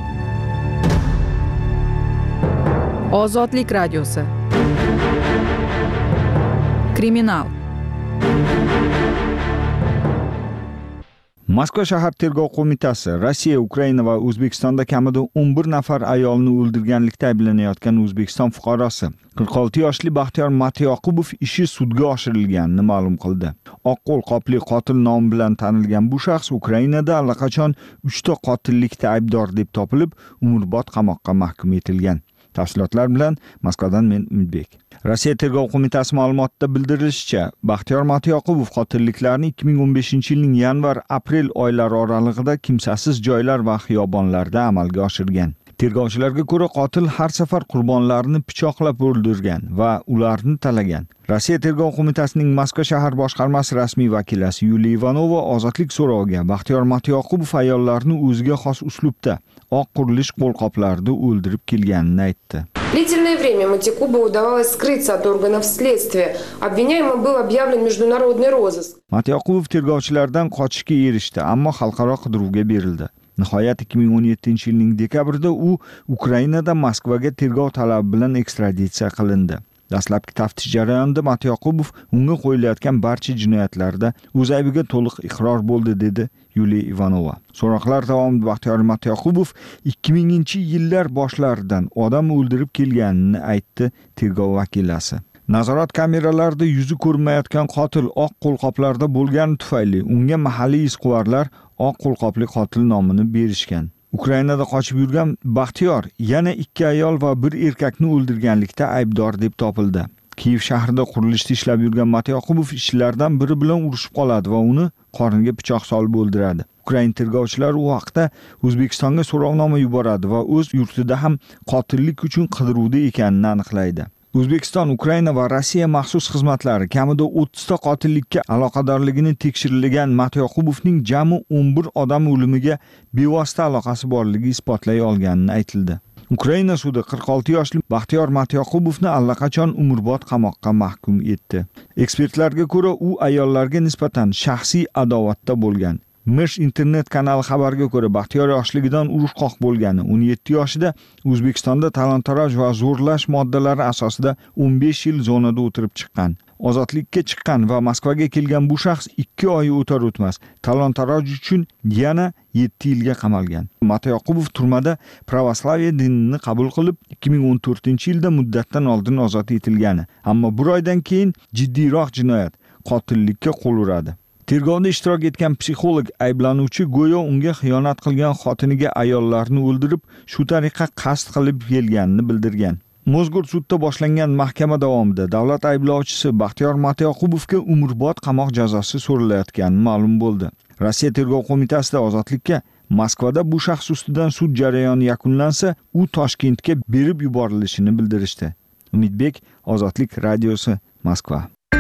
Ozodlik radiosi. Kriminal. Moskva shahar tergov qo'mitasi Rossiya, Ukraina va O'zbekistonda kamida o'n bir nafar ayolni o'ldirganlikda ayblanayotgan O'zbekiston fuqarosi qirq olti yoshli Baxtiyor Matyoqubov ishi sudga oshirilganini ma'lum qildi. Oq qo'lqopli qotil nomi bilan tanilgan bu shaxs Ukrainada allaqachon uchta qotillikda aybdor deb topilib, umrbod qamoqqa mahkum etilgan. Tafsilotlar bilan Moskvadan men Umidbek. Rossiya tergov qo'mitasi ma'lumotida bildirilishicha, Baxtiyor Matyoqubov qotilliklarni ikki ming o'n beshinchi yilning yanvar-aprel oylari oralig'ida kimsasiz joylar va xiyobonlarda amalga oshirgan. Tergovchilarga ko'ra, qotil har safar qurbonlarini pichoqlab o'ldirgan va ularni talagan. Rossiya tergov qo'mitasining Moskva shahar boshqarmasi rasmiy vakilasi Yuliya Ivanova ozodlik so'roviga Baxtiyor Matyoqubov ayollarni o'ziga xos uslubda oq qurilish qo'lqoplarida o'ldirib kelganini aytdi. Длительное время Матякубу удавалось скрыться от органов следствия. Обвиняемым был объявлен международный розыск. Matyoqubov tergovchilardan qochishga erishdi, ammo xalqaro qidiruvga berildi. Nihoyat ikki ming o'n yettinchi yilning dekabrida u Ukrainada Moskvaga tergov talabi bilan ekstraditsiya qilindi. Dastlabki taftish jarayonida Matyoqubov unga qo'yilayotgan barcha jinoyatlarda o'z aybiga to'liq iqror bo'ldi, dedi Yuliya Ivanova. So'roqlar davomida Baxtiyor Matyoqubov ikki minginchi yillar boshlaridan odam o'ldirib kelganini aytdi tergov vakilasi. Nazorat kameralarida yuzi ko'rinmayotgan qotil oq qo'lqoplarda bo'lgani tufayli unga mahalliy izquvarlar oq qo'lqopli qotil nomini berishgan. Ukrainada qochib yurgan Baxtiyor yana ikki ayol va bir erkakni o'ldirganlikda aybdor deb topildi. Kiyev shahrida qurilishda ishlab yurgan Matyoqubov ishchilardan biri bilan urushib qoladi va uni qorniga pichoq solib o'ldiradi. Ukrain tergovchilari u haqda O'zbekistonga so'rovnoma yuboradi va o'z yurtida ham qotillik uchun qidiruvda ekanini aniqlaydi. O'zbekiston, Ukraina va Rossiya maxsus xizmatlari kamida o'ttizta qotillikka aloqadorligini tekshirilgan Matyoqubovning jami o'n bir odam o'limiga bevosita aloqasi borligi isbotlay olganini aytildi. Ukraina sudi qirq olti yoshli Baxtiyor Matyoqubovni allaqachon umrbod qamoqqa mahkum etdi. Ekspertlarga ko'ra, u ayollarga nisbatan shaxsiy adovatda bo'lgan. Mish internet kanali xabarga ko'ra, Baxtiyor yoshligidan urushqoq bo'lgani, o'n yetti yoshida O'zbekistonda talon-taroj va zo'rlash moddalari asosida o'n besh yil zonada o'tirib chiqqan. Ozodlikka chiqqan va Moskvaga kelgan bu shaxs ikki oy o'tar o'tmas talon-taroj uchun yana yetti yilga qamalgan. Matyoqubov turmada pravoslaviya dinini qabul qilib, ikki ming o'n to'rtinchi yilda muddatdan oldin ozod etilgani, ammo bir oydan keyin jiddiyroq jinoyat, qotillikka qo'l uradi. Tergovda ishtirok etgan psixolog ayblanuvchi go'yo unga xiyonat qilgan xotiniga ayollarni o'ldirib, shu tariqa qasd qilib kelganini bildirgan. Mozgur sudda boshlangan mahkama davomida davlat ayblovchisi Baxtiyor Matyoqubovga umrbod qamoq jazosi so'ralayotgani ma'lum bo'ldi. Rossiya tergov qo'mitasida ozodlikka Moskvada bu shaxs ustidan sud jarayoni yakunlansa, u Toshkentga berib yuborilishini bildirishdi. Umidbek, Ozodlik radiosi, Moskva.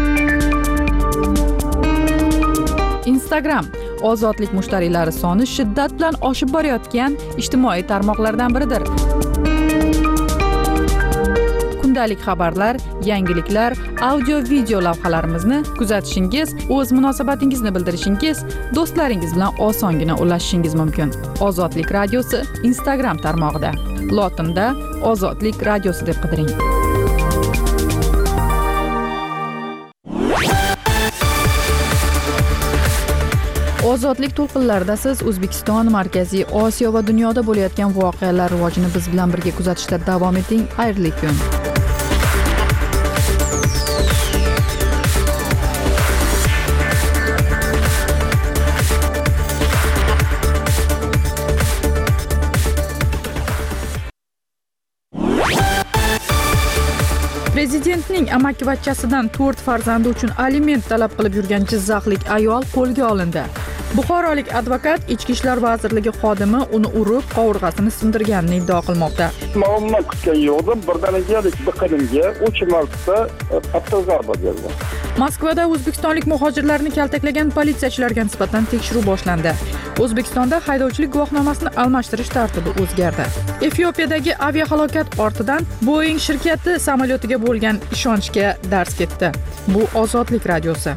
Instagram ozodlik mushtariylari soni shiddat bilan oshib borayotgan ijtimoiy tarmoqlardan biridir. kundalik xabarlar, yangiliklar, audio video lavhalarimizni kuzatishingiz, o'z munosabatingizni bildirishingiz, do'stlaringiz bilan osongina ulashishingiz mumkin. Ozodlik radiosi Instagram tarmog'ida lotinda Ozodlik radiosi deb qidiring. Ozodlik to'lqinlarida siz O'zbekiston, Markaziy Osiyo va dunyoda bo'layotgan voqealar rivojini biz bilan birga kuzatishda davom eting. Xayrli kun. Prezidentning amakivachchasidan to'rt farzandi uchun aliment talab qilib yurgan jizzaxlik ayol qo'lga olindi. Buxorolik advokat Ichki ishlar vazirligi xodimi uni urib, qovurg'asini sindirganini iddao qilmoqda. Muammo kutgan yo'qdim, birdaniga biqinimga uch marta qattiq zarba berdi. Moskvada o'zbekistonlik muhojirlarni kaltaklagan politsiyachilarga nisbatan tekshiruv boshlandi. O'zbekistonda haydovchilik guvohnomasini almashtirish tartibi o'zgardi. Efiopiyadagi aviahalokat ortidan Boeing shirkati samolyotiga bo'lgan ishonchga dars ketdi. Bu Ozodlik radiosi.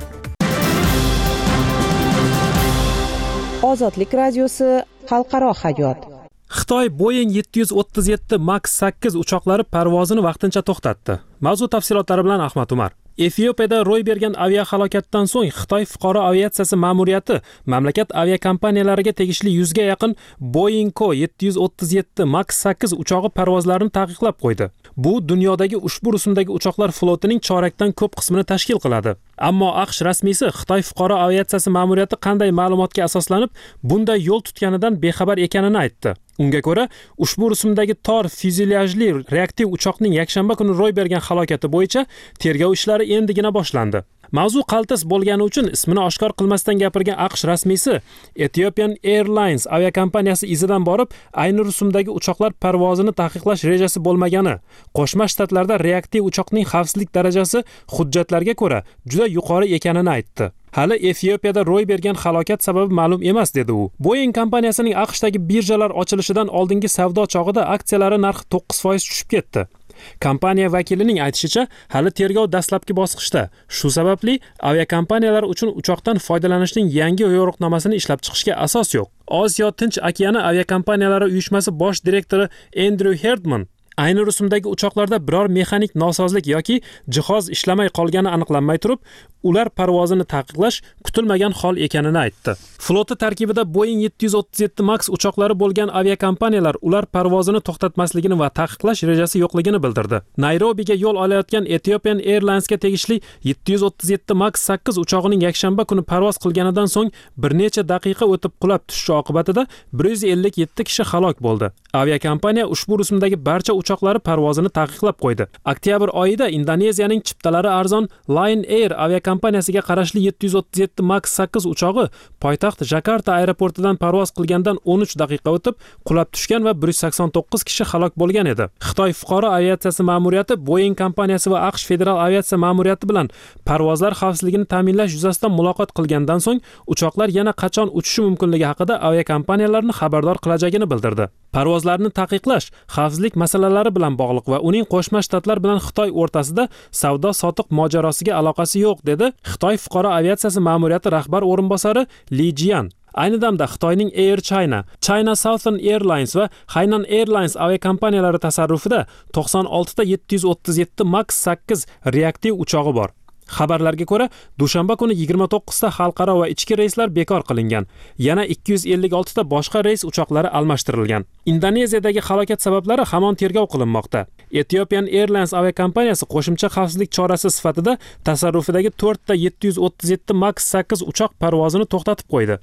Ozodlik radiosi xalqaro hayot. Xitoy Boeing yetti yuz o'ttiz yetti Max sakkiz uchoqlari parvozini vaqtincha to'xtatdi. Mavzu tafsilotlari bilan Ahmad Umar. Efiopiyada ro'y bergan aviahalokatdan so'ng Xitoy fuqaro aviatsiyasi ma'muriyati mamlakat aviakompaniyalariga tegishli yuzga yaqin Boeing yetti yuz o'ttiz yetti Max sakkiz uchog'i parvozlarini taqiqlab qo'ydi. Bu dunyodagi ushbu rusumdagi uchoqlar flotining chorakdan ko'p qismini tashkil qiladi. Ammo AQSh rasmiysi Xitoy fuqaro aviatsiyasi ma'muriyati qanday ma'lumotga asoslanib bunday yo'l tutganidan bexabar ekanini aytdi. Unga ko'ra, ushbu rusumdagi tor fyuzelyajli reaktiv uchoqning yakshanba kuni ro'y bergan halokati bo'yicha tergov ishlari endigina boshlandi. Mavzu qaltis bo'lgani uchun ismini oshkor qilmasdan gapirgan AQSh rasmiysi Ethiopian Airlines aviakompaniyasi izidan borib, ayni rusumdagi uchoqlar parvozini taqiqlash rejasi bo'lmagani, Qo'shma Shtatlarda reaktiv uchoqning xavfsizlik darajasi hujjatlarga ko'ra juda yuqori ekanini aytdi. Hali Efiopiyada ro'y bergan halokat sababi ma'lum emas, dedi u. Boeing kompaniyasining AQShdagi birjalar ochilishidan oldingi savdo chog'ida aksiyalari narxi to'qqiz foiz tushib ketdi. Kompaniya vakilining aytishicha, hali tergov dastlabki bosqichda. Shu sababli aviakompaniyalar uchun uchoqdan foydalanishning yangi yo'riqnomasini ishlab chiqishga asos yo'q. Osiyo Tinch okeani aviakompaniyalari uyushmasi bosh direktori Andrew Herdman ayni rusumdagi uchoqlarda biror mexanik nosozlik yoki jihoz ishlamay qolgani aniqlanmay turib, ular parvozini taqiqlash kutilmagan hol ekanini aytdi. Flota tarkibida Boeing yetti yuz o'ttiz yetti Max uchoqlari bo'lgan aviakompaniyalar ular parvozini to'xtatmasligini va taqiqlash rejasi yo'qligini bildirdi. Nayrobiga yo'l olayotgan Ethiopian Airlinesga tegishli yetti yuz o'ttiz yetti Max sakkiz uchog'ining yakshanba kuni parvoz qilganidan so'ng bir necha daqiqa o'tib qulab tushishi oqibatida bir yuz ellik yetti kishi halok bo'ldi. Aviakompaniya ushbu rusumdagi barcha uchoqlari parvozini taqiqlab qo'ydi. Oktyabr oyida Indoneziyaning chiptalari arzon Lion Air aviakompaniyasiga qarashli yetti yuz o'ttiz yetti Max sakkiz uchog'i poytaxt Jakarta aeroportidan parvoz qilgandan o'n uch daqiqa o'tib qulab tushgan va bir yuz sakson to'qqiz kishi halok bo'lgan edi. Xitoy fuqaro aviatsiyasi ma'muriyati Boeing kompaniyasi va AQSh federal aviatsiya ma'muriyati bilan parvozlar xavfsizligini ta'minlash yuzasidan muloqot qilgandan so'ng uchoqlar yana qachon uchishi mumkinligi haqida aviakompaniyalarni xabardor qilajagini bildirdi. Parvozlarni taqiqlash xavfsizlik masalalari bilan bog'liq va uning Qo'shma Shtatlar bilan Xitoy o'rtasida savdo-sotiq mojarosiga aloqasi yo'q, dedi Xitoy fuqaro aviatsiyasi ma'muriyati rahbar o'rinbosari Li Jian. Ayni damda Xitoyning Air China, China Southern Airlines va Hainan Airlines aviakompaniyalari tasarrufida to'qson olti ta yetti yuz o'ttiz yetti Max sakkiz reaktiv uchog'i bor. Xabarlarga ko'ra, dushanba kuni yigirma to'qqiz ta xalqaro va ichki reyslar bekor qilingan. Yana ikki yuz ellik olti ta boshqa reys uchoqlari almashtirilgan. Indoneziyadagi halokat sabablari hamon tergov qilinmoqda. Ethiopian Airlines aviakompaniyasi qo'shimcha xavfsizlik chorasi sifatida tasarrufidagi to'rt ta yetti yuz o'ttiz yetti Max sakkiz uchoq parvozini to'xtatib qo'ydi.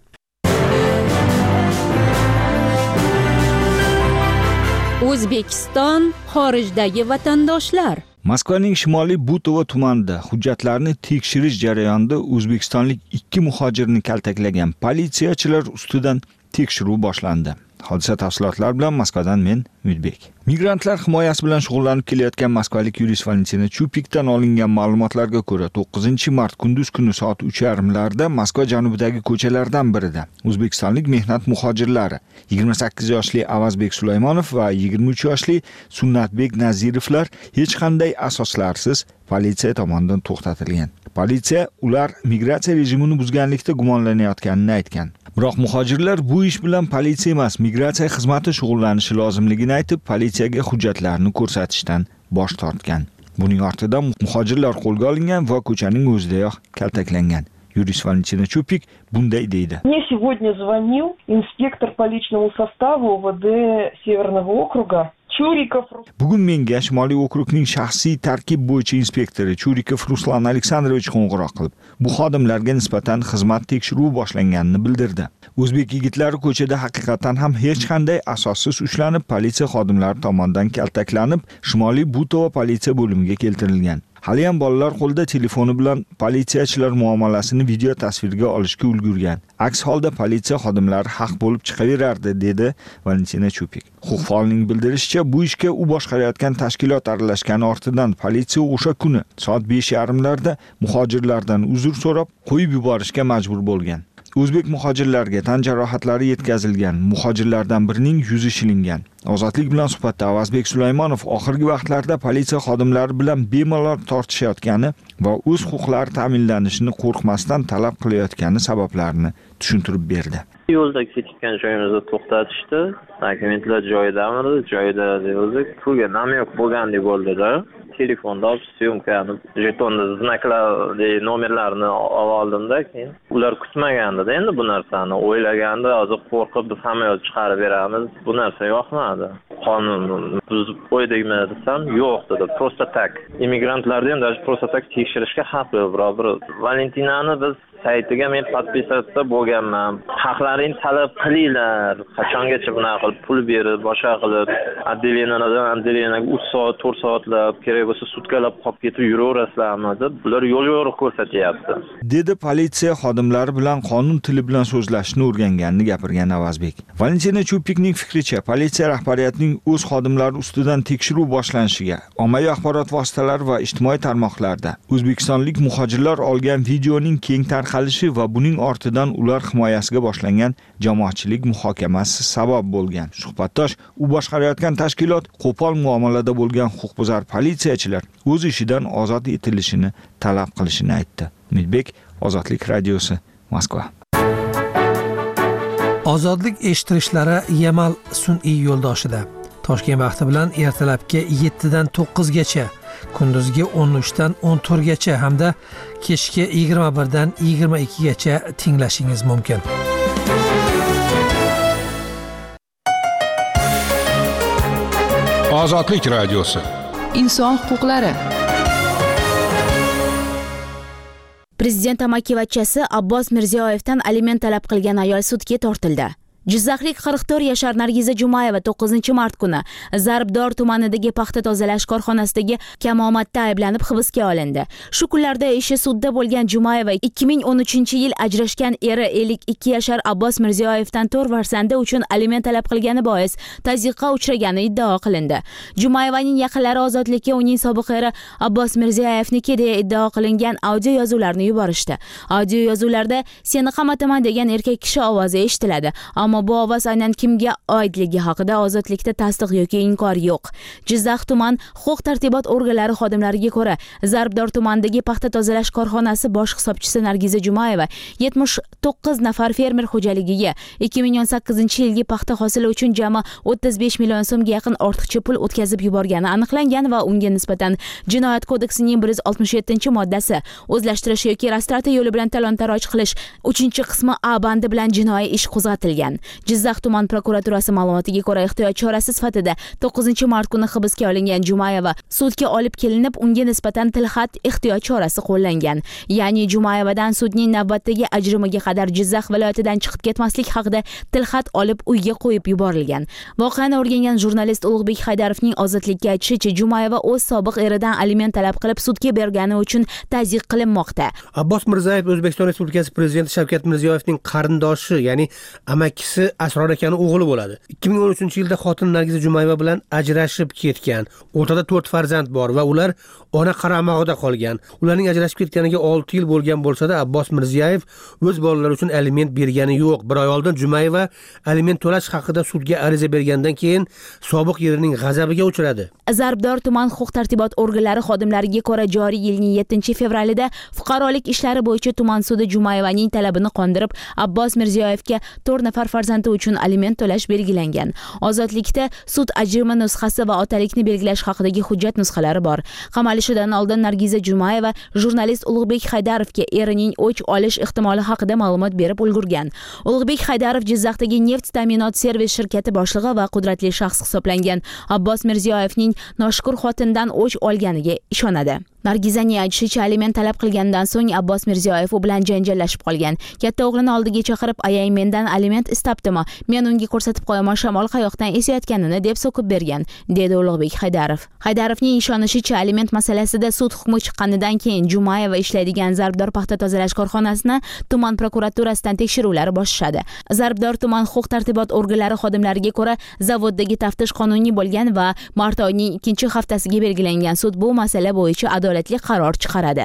O'zbekiston xorijdagi vatandoshlar. Moskvaning shimoliy Butovo tumanida hujjatlarni tekshirish jarayonida o'zbekistonlik ikki muhojirni kaltaklagan politsiyachilar ustidan tekshiruv boshlandi. Hodisa tafsilotlari bilan Moskvadan men Umidbek. Migrantlar himoyasi bilan shug'ullanib kelayotgan moskvalik yurist Valentina Chupikdan olingan ma'lumotlarga ko'ra, to'qqizinchi mart kunduz kuni soat uch yarim larda Moskva janubidagi ko'chalardan birida o'zbekistonlik mehnat muhojirlari yigirma sakkiz yoshli Avazbek Sulaymonov va yigirma uch yoshli Sunnatbek Nazirovlar hech qanday asoslarsiz politsiya tomonidan to'xtatilgan. Politsiya ular migratsiya rejimini buzganlikda gumonlanayotganini aytgan. Biroq muhojirlar bu ish bilan politsiya emas, migratsiya xizmati shug'ullanishi lozimligini aytib, politsiyaga hujjatlarini ko'rsatishdan bosh tortgan. Buning ortidan muhojirlar qo'lga olingan va ko'chaning o'zidayoq kaltaklangan. Yurist Valentina Chupik bunday deydi. Мне сегодня звонил инспектор по личному составу ОВД Северного округа. Bugun menga Shimoliy okrugning shaxsiy tarkib bo'yicha inspektori Churikov Ruslan Aleksandrovich qo'ng'iroq qilib, bu xodimlarga nisbatan xizmat tekshiruvi boshlanganini bildirdi. O'zbek yigitlari ko'chada haqiqatan ham hech qanday asossiz ushlanib, politsiya xodimlari tomonidan kaltaklanib, Shimoliy Butova politsiya bo'limiga keltirilgan. Hali ham bolalar qo'lida telefoni bilan politsiyachilar muomalasini video tasvirga olishga ulgurgan. Aks holda politsiya xodimlari haq bo'lib chiqaverardi, dedi Valentina Chupik. Huquq faolining bildirishicha, bu ishga u boshqarayotgan tashkilot aralashgani ortidan politsiya o'sha kuni soat besh yarim larda muhojirlardan uzr so'rab, qo'yib yuborishga majbur bo'lgan. O'zbek muhojirlarga tan jarohatlari yetkazilgan. Muhojirlardan birining yuzi shilingan. Ozodlik bilan suhbatda Avazbek Sulaymonov oxirgi vaqtlarda politsiya xodimlari bilan bemalol tortishayotgani va o'z huquqlari ta'minlanishini qo'rqmasdan talab qilayotgani sabablarini tushuntirib berdi. Yo'lda ketgan joyimizda to'xtatishdi. Dokumentlar joyidamidi? Joyida o'zi pulga namyoq bo'lgandek bo'ldi-da. Telefonda olib syomkani, jetonni, znaklar, nomerlarini oldimda, keyin ular kutmaganda endi bu narsani o'ylaganda, hozir qo'rqib biz hamma yo'l chiqarib beramiz. Bu narsa yoqmadi. Qonunni buzib qo'ydikmi desam, yo'q dedi. Prosta tak. Immigrantlarni ham даже prosta tak tekshirishga haqli, birodar. Valentinani biz saytiga men podpisatsiya bo'lganman. Haqlarini talab qilinglar. Qachongacha bunaqa qilib pul berib, boshqa qilib, отделениyadan отделениyaga uch soat, to'rt soatlab, kerak bo'lsa sutkalab qolib ketib yuraverasizlarmi deb, bular yo'l yo'riq ko'rsatyapti. Dedi politsiya xodimlari bilan qonun tili bilan so'zlashni o'rganganini gapirgan Avazbek. Valentina Chupikning fikricha, politsiya rahbariyatining o'z xodimlari ustidan tekshiruv boshlanishiga, ommaviy axborot vositalari va ijtimoiy tarmoqlarda o'zbekistonlik muhojirlar olgan videoning keng tarqalishi va buning ortidan ular himoyasiga boshlangan jamoatchilik muhokamasi sabab bo'lgan. Suhbatdosh u boshqarayotgan tashkilot qo'pol muomalada bo'lgan huquqbuzar politsiyachilar o'z ishidan ozod etilishini talab qilishini aytdi. Umidbek, Ozodlik radiosi, Moskva. Ozodlik eshittirishlari Yamal sun'iy yo'ldoshida. Toshkent vaqti bilan ertalabki yetti dan to'qqiz gacha, kunduzgi o'n uch dan o'n to'rt gacha hamda kechki yigirma bir dan yigirma ikki gacha tinglashingiz mumkin. Ozodlik radiosi. Inson huquqlari. Prezident amakivachchasi Abbos Mirziyoyevdan aliment talab qilgan ayol sudga tortildi. Jizzaxlik qirq to'rt yashar Nargiza Jumayeva to'qqizinchi mart kuni Zarbdor tumanidagi paxta tozalash korxonasidagi kamomatda ayblanib hibsga olindi. Shu kunlarda ishi sudda bo'lgan Jumayeva ikki ming o'n uchinchi yil ajrashgan eri ellik ikki yashar Abbos Mirziyoyevdan to'rt farzandi uchun aliment talab qilgani bois tazyiqqa uchragani iddao qilindi. Jumayevaning yaqinlari ozodlikka uning sobiq eri Abbos Mirziyoyevniki deya iddao qilingan audio yozuvlarni yuborishdi. Audio yozuvlarda "Seni qamataman" degan erkak kishi ovozi eshitiladi. Ammo bu ovoz aynan kimga oidligi haqida ozodlikda tasdiq yoki inkor yo'q. Jizzax tuman huquq tartibot organlari xodimlariga ko'ra, Zarbdor tumanidagi paxta tozalash korxonasi bosh hisobchisi Nargiza Jumayeva yetmish to'qqiz nafar fermer xo'jaligiga ikki ming o'n sakkizinchi yilgi paxta hosili uchun jami o'ttiz besh million so'mga yaqin ortiqcha pul o'tkazib yuborgani aniqlangan va unga nisbatan Jinoyat kodeksining bir yuz oltmish yettinchi moddasi o'zlashtirish yoki rastrata yo'li bilan talon-taroj qilish uchinchi qismi A bandi bilan jinoiy ish qo'zg'atilgan. Jizzax tuman prokuraturasi ma'lumotiga ko'ra, ehtiyot chorasi sifatida to'qqizinchi mart kuni hibsga olingan Jumayeva sudga olib kelinib, unga nisbatan tilxat ehtiyot chorasi qo'llangan. Ya'ni Jumayevadan sudning navbatdagi ajrimiga qadar Jizzax viloyatidan chiqib ketmaslik haqida tilxat olib uyga qo'yib yuborilgan. Voqeani o'rgangan jurnalist Ulug'bek Haydarovning ozodlikka aytishicha, Jumayeva o'z sobiq eridan aliment talab qilib sudga bergani uchun tazyiq qilinmoqda. Abbos Mirzayev O'zbekiston Respublikasi prezidenti Shavkat Mirziyoyevning qarindoshi, ya'ni amakisi ikkinchisi Asror akaning o'g'li bo'ladi. ikki ming o'n uchinchi yilda xotin Nargiza Jumayeva bilan ajrashib ketgan. O'rtada to'rt farzand bor va ular ona qaramog'ida qolgan. Ularning ajrashib ketganiga olti yil bo'lgan bo'lsa-da, Abbos Mirziyoyev o'z bolalari uchun aliment bergani yo'q. Bir oy oldin Jumayeva aliment to'lash haqida sudga ariza bergandan keyin sobiq erining g'azabiga uchradi. Zarbdor tuman huquq-tartibot organlari xodimlariga ko'ra joriy yilning yettinchi fevralida fuqarolik ishlari bo'yicha tuman sudi Jumayevaning talabini qondirib, Abbos Mirziyoyevga to'rt nafar farzandi uchun aliment to'lash belgilangan. Ozodlikda sud ajrimi nusxasi va otalikni belgilash haqidagi hujjat nusxalari bor. Qamalishidan oldin Nargiza Jumayeva jurnalist Ulug'bek Haydarovga erining o'ch olish ehtimoli haqida ma'lumot berib ulgurgan. Ulug'bek Haydarov Jizzaxdagi neft ta'minot servis shirkati boshlig'i va qudratli shaxs hisoblangan. Abbos Mirziyoyevning noshukur xotindan o'ch olganiga ishonadi. Nargizaning aytishicha, aliment talab qilgandan so'ng Abbos Mirziyoyev u bilan janjallashib qolgan. Katta o'g'lini oldiga chaqirib, "Ayang mendan aliment istabdimi? Men unga ko'rsatib qo'yaman, shamol qayoqdan esayotganini" deb so'kib bergan, dedi Ulug'bek Haydarov. Haydarovning ishonishicha, aliment masalasida sud hukmi chiqqanidan keyin Jumayeva ishlaydigan Zarbdor paxta tozalash korxonasini tuman prokuraturasidan tekshiruvlar boshlashadi. Zarbdor tuman huquq-tartibot organlari xodimlariga ko'ra, zavoddagi taftish qonuniy bo'lgan va mart oyining ikkinchi haftasiga belgilangan sud bu masala bo'yicha adolatli qaror chiqaradi.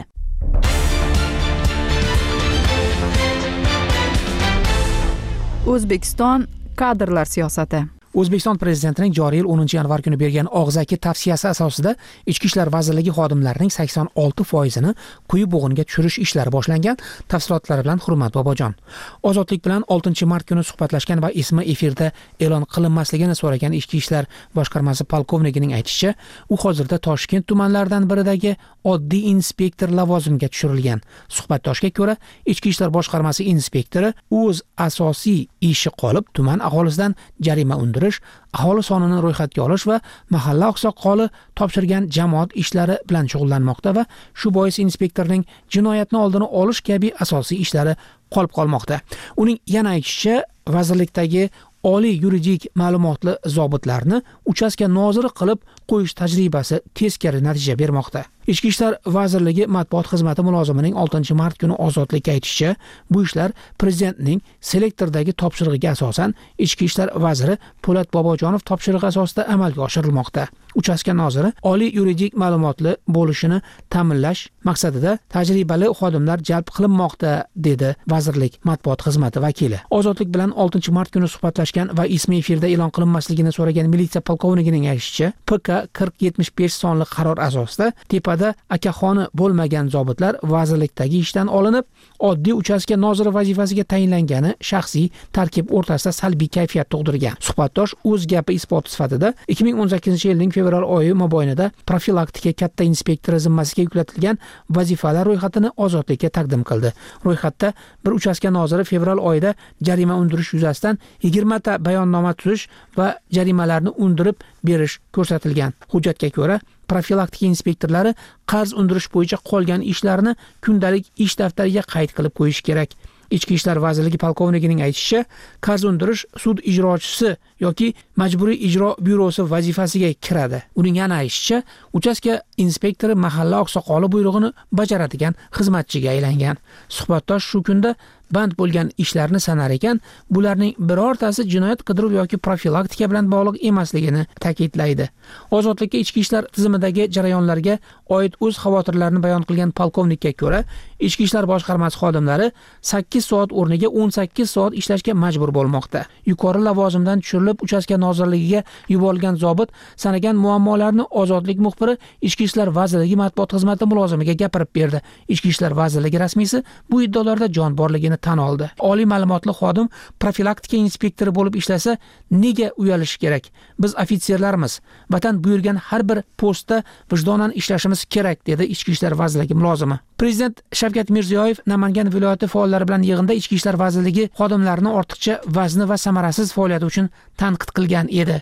O'zbekiston kadrlar siyosati. O'zbekiston prezidentining joriy yil o'ninchi yanvar kuni bergan og'zaki tavsiyasi asosida Ichki ishlar vazirligi xodimlarining sakson olti foizini quyi bo'g'inga tushirish ishlari boshlangan. Tafsilotlari bilan Hurmat Bobojon. Ozodlik bilan oltinchi mart kuni suhbatlashgan va ismi efirda e'lon qilinmasligini so'ragan Ichki ishlar boshqarmasi polkovnikining aytishicha, u hozirda Toshkent tumanlaridan biridagi oddiy inspektor lavozimiga tushirilgan. Suhbatdoshga ko'ra, Ichki ishlar boshqarmasi inspektori o'z asosiy ishi qolib, tuman aholisidan jarima undirish, aholi sonini ro'yxatga olish va mahalla oqsoqoli topshirgan jamoat ishlari bilan shug'ullanmoqda va shu bois inspektorning jinoyatni oldini olish kabi asosiy ishlari qolib qolmoqda. Uning yana aytishicha, vazirlikdagi oliy yuridik ma'lumotli zobitlarni uchastka noziri qilib qo'yish tajribasi teskari natija bermoqda. Ichki ishlar vazirligi matbuot xizmati mulozimining oltinchi mart kuni Ozodlikka aytishicha, bu ishlar prezidentning selektordagi topshirig'iga asosan Ichki ishlar vaziri Po'lat Bobojonov topshirig'i asosida amalga oshirilmoqda. Uchastka noziri oliy yuridik ma'lumotli bo'lishini ta'minlash maqsadida tajribali xodimlar jalb qilinmoqda, dedi vazirlik matbuot xizmati vakili. Ozodlik bilan oltinchi mart kuni suhbatlashgan va ismi efirda e'lon qilinmasligini so'ragan militsiya polkovnikining aytishicha, P K qirq yetmish besh sonli qaror asosida tepada akaxoni bo'lmagan zobitlar vazirlikdagi ishdan olinib, oddiy uchastka noziri vazifasiga tayinlangani shaxsiy tarkib o'rtasida salbiy kayfiyat tug'dirgan. Suhbatdosh o'z gapi isboti sifatida ikki ming o'n sakkizinchi yilning fevral oyi mobaynida profilaktika katta inspektori zimmasiga yuklatilgan vazifalar ro'yxatini Ozodlikka taqdim qildi. Ro'yxatda bir uchastka noziri fevral oyida jarima undirish yuzasidan yigirma ta bayonnoma tuzish va jarimalarni undirib berish ko'rsatilgan. Hujjatga ko'ra, profilaktika inspektorlari qarz undirish bo'yicha qolgan ishlarni kundalik ish daftariga qayd qilib qo'yish kerak. Ichki ishlar vazirligi polkovnikining aytishicha, qarz undirish sud ijrochisi yoki majburiy ijro byurosi vazifasiga kiradi. Uning yana aytishicha, uchastka inspektori mahalla oqsoqoli buyrug'ini bajaradigan xizmatchiga aylangan. Suhbatdosh shu kunda band bo'lgan ishlarni sanar ekan, bularning birortasi jinoyat qidiruv yoki profilaktika bilan bog'liq emasligini ta'kidlaydi. Ozodlikka ichki ishlar tizimidagi jarayonlarga oid o'z xavotirlarini bayon qilgan polkovnikka ko'ra, ichki ishlar boshqarmasi xodimlari sakkiz soat o'rniga o'n sakkiz soat ishlashga majbur bo'lmoqda. Yuqori lavozimdan tushirilib uchastka nozirligiga yuborilgan zobit sanagan muammolarni Ozodlik muxbiri Ichki ishlar vazirligi matbuot xizmati mulozimiga gapirib berdi. Ichki ishlar vazirligi rasmiysi bu iddaolarda jon borligini tan oldi. Oliy ma'lumotli xodim profilaktika inspektori bo'lib ishlasa, nega uyalish kerak? Biz ofitserlarmiz. Vatan buyurgan har bir postda vijdonan ishlashimiz kerak, dedi Ichki ishlar vazirligi mulozimi. Prezident Shavkat Mirziyoyev Namangan viloyati faollari bilan yig'inda Ichki ishlar vazirligi xodimlarini ortiqcha vazni va samarasiz faoliyati uchun tanqid qilgan edi.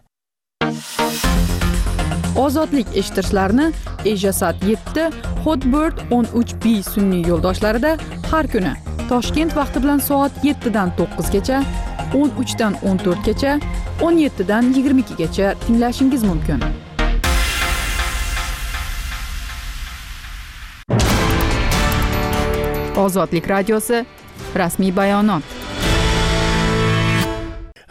Ozodlik eshittirishlarni Ejasat yetti, Hotbird o'n uch B sun'iy yo'ldoshlarida har kuni Toshkent vaqti bilan soat yettidan to'qqizgacha, o'n uchdan o'n to'rtgacha, o'n yettidan yigirma ikkigacha tinglashingiz mumkin. Ozodlik radiosi rasmiy bayonot.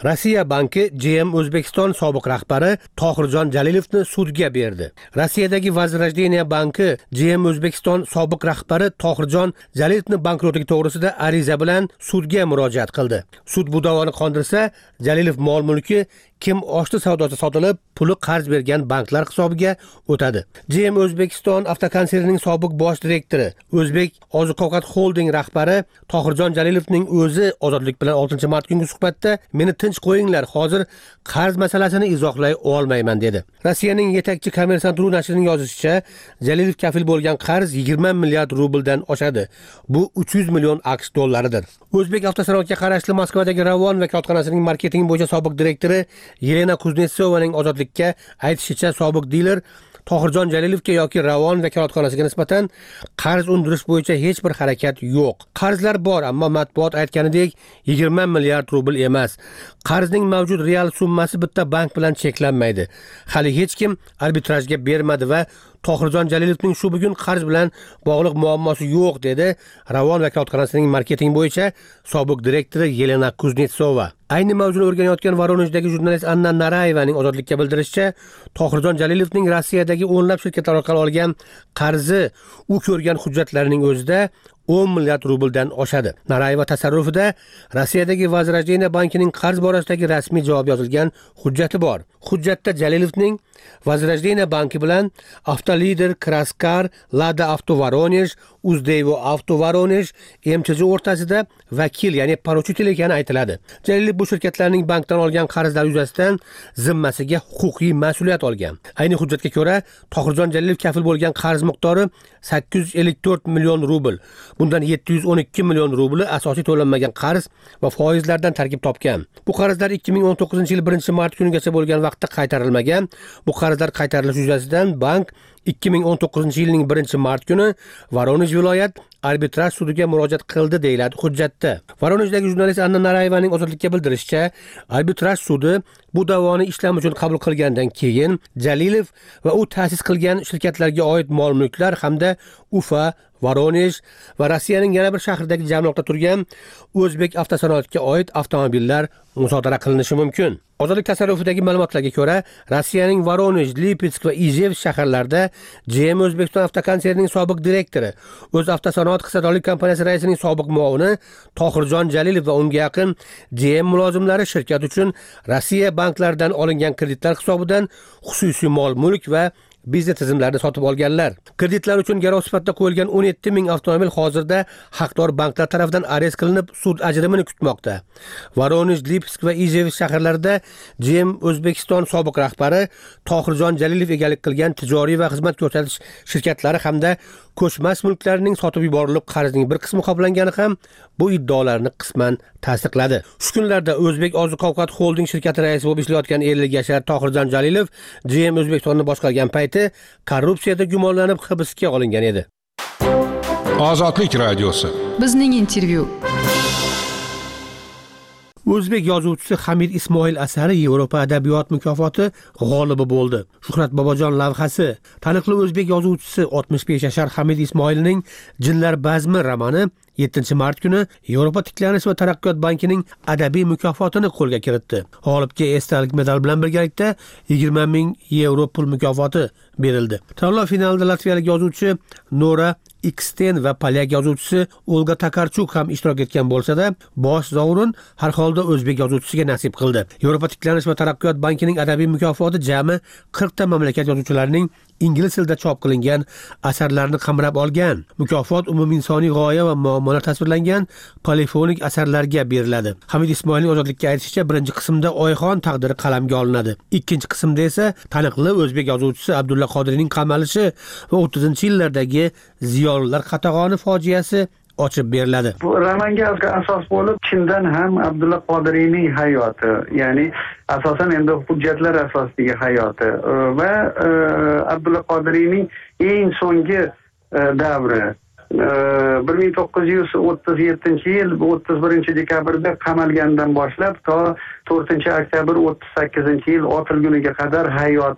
Rossiya banki J M O'zbekiston sobiq rahbari Tohirjon Jalilovni sudga berdi. Rossiyadagi Возрождение banki J M O'zbekiston sobiq rahbari Tohirjon Jalilovni bankrotligi to'g'risida ariza bilan sudga murojaat qildi. Sud bu da'voni qondirsa, Jalilov mol-mulki kim oshti savdosi sotilib, puli qarz bergan banklar hisobiga o'tadi. J M O'zbekiston avtokonsernining sobiq bosh direktori, O'zbek oziq-ovqat holding rahbari Tohirjon Jalilovning o'zi Ozodlik bilan oltinchi mart kungi suhbatda "Meni tinch qo'yinglar, hozir qarz masalasini izohlay olmayman" dedi. Rossiyaning yetakchi Kommersant.ru nashrining yozishicha, Jalilov kafil bo'lgan qarz yigirma milliard rubldan oshadi. Bu uch yuz million AQSh dollaridir. O'zbek avtosanoatga qarashli Moskvadagi Ravon vakolatxonasining marketing bo'yicha sobiq direktori Yelena Kuznetsovaning Ozodlikka aytishicha, sobiq diler Tohirjon Jalilovga yoki Ravon vakolatxonasiga nisbatan qarz undirish bo'yicha hech bir harakat yo'q. Qarzlar bor, ammo matbuot aytganidek yigirma milliard rubl emas. Qarzning mavjud real summasi bitta bank bilan cheklanmaydi. Hali hech kim arbitrajga bermadi va Tohirjon Jalilovning shu bugun qarz bilan bog'liq muammosi yo'q, dedi Ravon vakolatxonasining marketing bo'yicha sobiq direktori Yelena Kuznetsova. Ayni mavzuni o'rganayotgan Voronejdagi jurnalist Anna Narayevaning Ozodlikka bildirishicha, Tohirjon Jalilovning Rossiyadagi o'nlab shirkatlar orqali olgan qarzi u ko'rgan hujjatlarning o'zida o'n milliard rubldan oshadi. Narayeva tasarrufida Rossiyadagi Возрождение bankining qarz borasidagi rasmiy javob yozilgan hujjati bor. Hujjatda Jalilovning Возрождение banki bilan Avtolider, Kraskar, Lada Avto Voronej, Uzdevo Avto Voronej M Ch J o'rtasida vakil, ya'ni poruchitel ekani aytiladi. Jalilov bu shirkatlarning bankdan olgan qarzlar yuzasidan zimmasiga huquqiy mas'uliyat olgan. Ayni hujjatga ko'ra, Tohirjon Jalilov kafil bo'lgan qarz miqdori sakkiz yuz ellik to'rt million rubl. Bundan yetti yuz o'n ikki million rubli asosiy to'lanmagan qarz va foizlardan tarkib topgan. Bu qarzlar ikki ming o'n to'qqizinchi yil birinchi mart kunigacha bo'lgan vaqtda qaytarilmagan. Bu qarzlar qaytarilishi yuzasidan bank ikki ming o'n to'qqizinchi yilning birinchi mart kuni Voronej viloyat arbitraj sudiga murojaat qildi, deyiladi hujjatda. Voronejdagi jurnalist Anna Narayevaning Ozodlikka bildirishicha, arbitraj sudi bu da'voni ishlam uchun qabul qilgandan keyin Jalilov va u ta'sis qilgan shirkatlarga oid mol-mulklar hamda Ufa, Voronej va Rossiyaning yana bir shahridagi jamliqda turgan O'zbek avtosanoatiga oid avtomobillar musodara qilinishi mumkin. Ozodlik tasarrufidagi ma'lumotlarga ko'ra, Rossiyaning Voronej, Lipetsk va Ijev shaharlarida J M O'zbekiston avtokonsernining sobiq direktori, o'z avtosanoat hissadorlik kompaniyasi raisining sobiq muovini Tohirjon Jalilov va unga yaqin J M mulozimlari shirkat uchun Rossiya banklaridan olingan kreditlar hisobidan xususiy mol-mulk va biznes tizimlarini sotib olganlar. Kreditlar uchun garov sifatida qo'yilgan o'n yetti ming avtomobil hozirda haqdor banklar tomonidan arest qilinib, sud ajrimini kutmoqda. Voronej, Lipetsk va Ijev shaharlarida J M O'zbekiston sobiq rahbari Tohirjon Jalilov egalik qilgan tijoriy va xizmat ko'rsatish shirkatlari hamda ko'chmas mulklarining sotib yuborilib, qarzning bir qismi qoplangani ham bu iddaolarni qisman tasdiqladi. Shu kunlarda O'zbek oziq-ovqat holding shirkati raisi bo'lib ishlayotgan ellik yashar Tohirjon Jalilov J M O'zbekistonni boshqargan payti korrupsiyada gumonlanib hibsga olingan edi. Ozodlik radiosi. Bizning intervyu. O'zbek yozuvchisi Hamid Ismoil asari Yevropa adabiyot mukofoti g'olibi bo'ldi. Shuhrat Bobojon lavhasi. Taniqli o'zbek yozuvchisi oltmish besh yashar Hamid Ismoilning Jinlar bazmi romani yettinchi mart kuni Yevropa tiklanish va taraqqiyot bankining adabiy mukofotini qo'lga kiritdi. G'olibga esdalik medal bilan birgalikda yigirma ming yevro pul mukofoti berildi. Tanlov finalida latviyalik yozuvchi Nora Iksten va polyak yozuvchisi Olga Takarchuk ham ishtirok etgan bo'lsa-da, bosh sovrin har holda o'zbek yozuvchisiga nasib qildi. Yevropa tiklanish va taraqqiyot bankining adabiy mukofoti jami qirq ta mamlakat yozuvchilarining ingliz tilida chop qilingan asarlarni qamrab olgan. Mukofot umuminsoniy g'oya va muammolar tasvirlangan polifonik asarlarga beriladi. Hamid Ismoilning Ozodlikka aytishicha, birinchi qismda Oyxon taqdiri qalamga olinadi. Ikkinchi qismda esa taniqli o'zbek yozuvchisi Abdulla Qodiriyning qamalishi va o'ttizinchi yillardagi ziyolilar qatag'oni fojiasi ochib beriladi. Bu romanga asos bo'lib, chindan ham Abdulla Qodiriyning hayoti, ya'ni asosan endi hujjatlar asosidagi hayoti va Abdulla Qodiriyning eng so'nggi davri bir ming to'qqiz yuz o'ttiz yettinchi yil o'ttiz birinchi dekabrda qamalgandan boshlab to to'rtinchi oktyabr o'ttiz sakkizinchi yil otilguniga qadar hayoti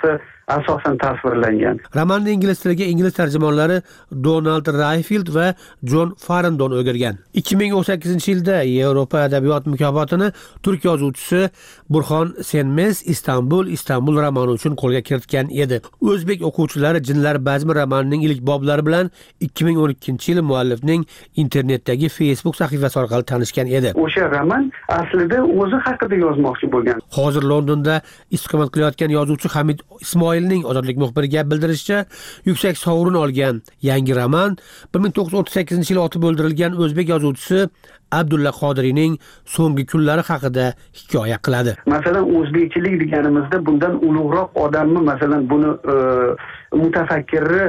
asosan tasvirlangan. Romanning ingliz tiliga ingliz tarjimonlari Donald Rayfield va John Farrington o'girgan. ikki ming o'n sakkizinchi yilda Yevropa adabiyot mukofotini turk yozuvchisi Burxon Senmes Istanbul Istanbul romani uchun qo'lga kiritgan edi. O'zbek o'quvchilari Jinlar bazmi romanining ilk boblari bilan ikki ming o'n ikkinchi yil muallifning internetdagi Facebook sahifasi orqali tanishgan edi. O'sha roman aslida o'zi haqida yozmoqchi bo'lgan. Hozir Londonda istiqomat qilayotgan yozuvchi Hamid Ismoilning Ozodlik muxbiriga bildirishicha, yuksak sovrin olgan yangi roman bir ming to'qqiz yuz o'ttiz sakkizinchi yil otib o'ldirilgan o'zbek yozuvchisi Abdulla Qodiriyning so'nggi kunlari haqida hikoya qiladi. Masalan, o'zbekchilik deganimizda bundan ulug'roq odamni, masalan, buni e, mutafakkirni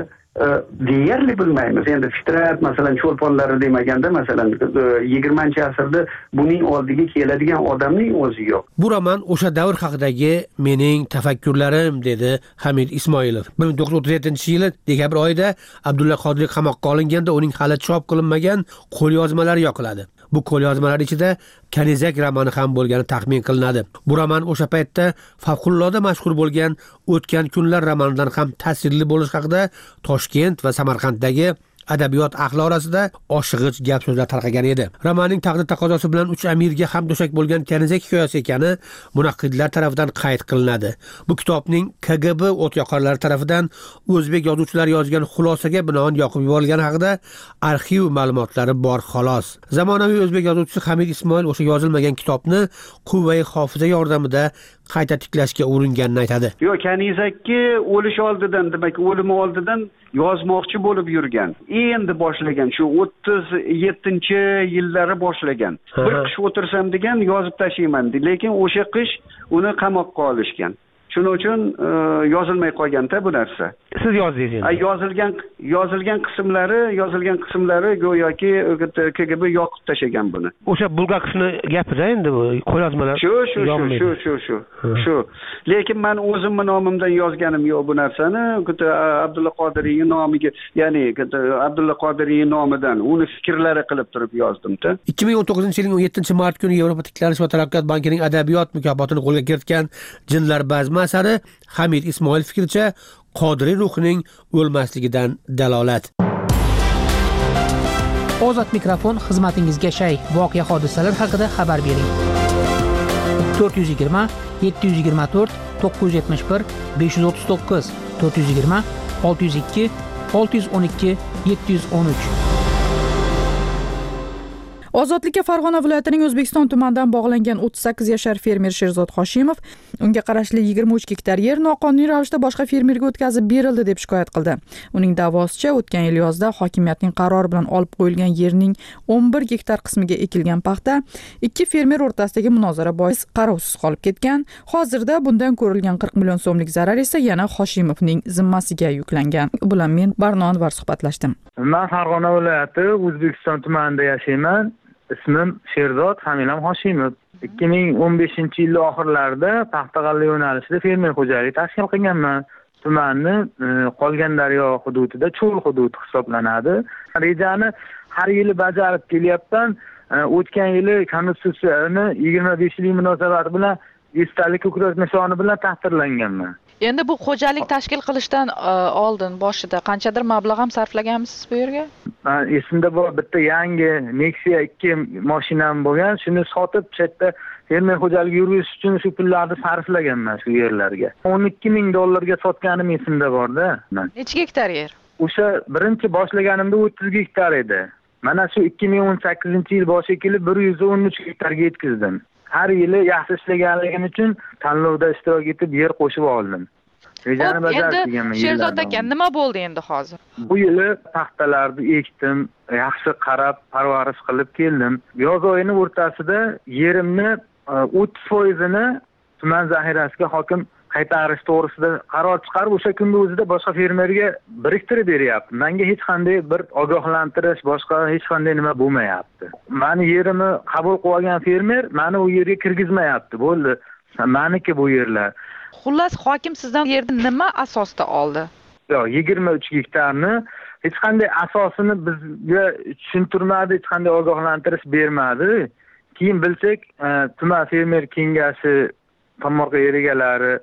deyarli bilmaymiz. Endi fitrat, masalan, cho'lponlari demaganda, masalan, yigirmanchi asrda buning oldiga keladigan odamning o'zi yo'q. Bu roman o'sha davr haqidagi mening tafakkurlarim, dedi Hamid Ismoilov. bir ming to'qqiz yuz o'ttiz yettinchi yili dekabr oyida Abdulla Qodiriy qamoqqa olinganda uning hali chop qilinmagan qo'lyozmalari yoqiladi. Bu qo'lyozmalar ichida Kanizak romani ham bo'lgani taxmin qilinadi. Bu roman o'sha paytda favqulodda mashhur bo'lgan O'tgan kunlar romanidan ham ta'sirli bo'lish haqida Toshkent va Samarqanddagi adabiyot ahli orasida oshig'ich gap so'zlar tarqagan edi. Romanning taqdir taqozosi bilan uch amirga ham do'shak bo'lgan Kanizak hikoyasi ekani munaqqidlar tomonidan qayd qilinadi. Bu kitobning K G B o'tyoqarlari tomonidan o'zbek yozuvchilari yozgan xulosaga binoan yoqib yuborilgani haqida arxiv ma'lumotlari bor xolos. Zamonaviy o'zbek yozuvchisi Hamid Ismoil o'sha yozilmagan kitobni quvvai hofiza yordamida qayta tiklashga uringanini aytadi. Yo'q, Kanizakki o'lish oldidan, demak, o'limi oldidan yozmoqchi bo'lib yurgan. Endi boshlagan, shu o'ttiz yettinchi yillari boshlagan. Bir qish o'tirsam degan, yozib tashlayman, lekin o'sha qish uni qamoqqa olishgan. Shuning uchun e, yozilmay qolganda bu narsa. Siz yozdingiz endi. Yozilgan yozilgan qismlari, yozilgan qismlari go'yoki K G B yoqib tashagan buni. O'sha bulgar qismini gapida endi bu qo'lyozmalar. Shu, shu, shu, shu, shu, shu. Lekin men o'zimning nomimdan yozganim yo'q bu narsani. Abdulla Qodiriyning nomiga, ya'ni Abdulla Qodiriyning nomidan uni fikrlari qilib turib yozdim-da. ikki ming o'n to'qqizinchi yilning o'n yettinchi mart kuni Yevropa tiklanish va taraqqiyot bankining adabiyot mukofotini qo'lga kiritgan Jinlar bazmi asari Hamid Ismoil fikricha Qodiriy ruhining o'lmasligidan dalolat. Ozod mikrofon xizmatingizga shay. Voqea hodisalar haqida xabar bering. to'rt yuz yigirma yetti yuz yigirma to'rt to'qqiz yuz yetmish bir besh yuz o'ttiz to'qqiz to'rt yuz yigirma olti yuz ikki olti yuz o'n ikki yetti yuz o'n uch. Ozodlikka Farg'ona viloyatining O'zbekiston tumanidan bog'langan o'ttiz sakkiz yashar fermer Sherzod Hoshimov unga qarashli yigirma uch gektar yer noqonuniy ravishda boshqa fermerga o'tkazib berildi deb shikoyat qildi. Uning da'vosicha o'tgan yil yozda hokimiyatning qarori bilan olib qo'yilgan yerning o'n bir gektar qismiga ekilgan paxta ikki fermer o'rtasidagi munozara bois qarovsiz qolib ketgan. Hozirda bundan ko'rilgan qirq million so'mlik zarar esa yana Hoshimovning zimmasiga yuklangan. Bu bilan men Barno Anvar suhbatlashdim. Men Farg'ona viloyati O'zbekiston tumanida yashayman. Ismim Sherzod, familiyam Hoshimov. ikki ming o'n beshinchi yil oxirlarida Paxtag'alla yo'nalishida fermer xo'jaligi tashkil qilganman. Tumanni Qolgandaryo hududida cho'l hududi hisoblanadi. Rejani har yili bajarib kelyapman. O'tgan yili Konstitutsiyani yigirma besh yillik munosabati bilan esdalik ko'krak nishoni bilan taqdirlanganman. Endi bu xo'jalik tashkil qilishdan oldin boshida qanchadir mablag' ham sarflaganmisiz bu yerga? Esimda bor, bitta yangi Nexia ikki mashinam bo'lgan, shuni sotib chetda fermer xo'jaligi yuritish uchun shu pullarni sarflaganman shu yerlarga. o'n ikki ming dollarga sotganim esimda bor-da. Necha gektar yer? O'sha birinchi boshlaganimda o'ttiz gektar edi. Mana shu ikki ming o'n sakkizinchi yil boshiga kelib bir yuz o'n uch gektarga yetkazdim. Har yili yaxshi ishlaganligim uchun tanlovda ishtirok etib yer qo'shib oldim. Rejani bajarib kelganman. Sherzod aka, nima bo'ldi endi hozir? Bu yili paxtalarni ekdim, yaxshi qarab, parvarish qilib keldim. Yoz oyining o'rtasida yerimni o'ttiz foizini tuman zaxirasiga hokim qaytarish to'g'risida qaror chiqarib, o'sha kunda o'zida boshqa fermerga biriktirib beryapti. Menga hech qanday bir ogohlantirish, boshqa hech qanday nima bo'lmayapti. Meni yerimni qabul qilib olgan fermer meni u yerga kirgizmayapti. Bo'ldi, meniki bu yerlar. Xullas, hokim sizdan yerni nima asosda oldi? Yo'q, yigirma uch gektarni hech qanday asosini bizga tushuntirmadi, hech qanday ogohlantirish bermadi. Keyin bilsak, tuman fermer kengashi, tomorqa yer egalari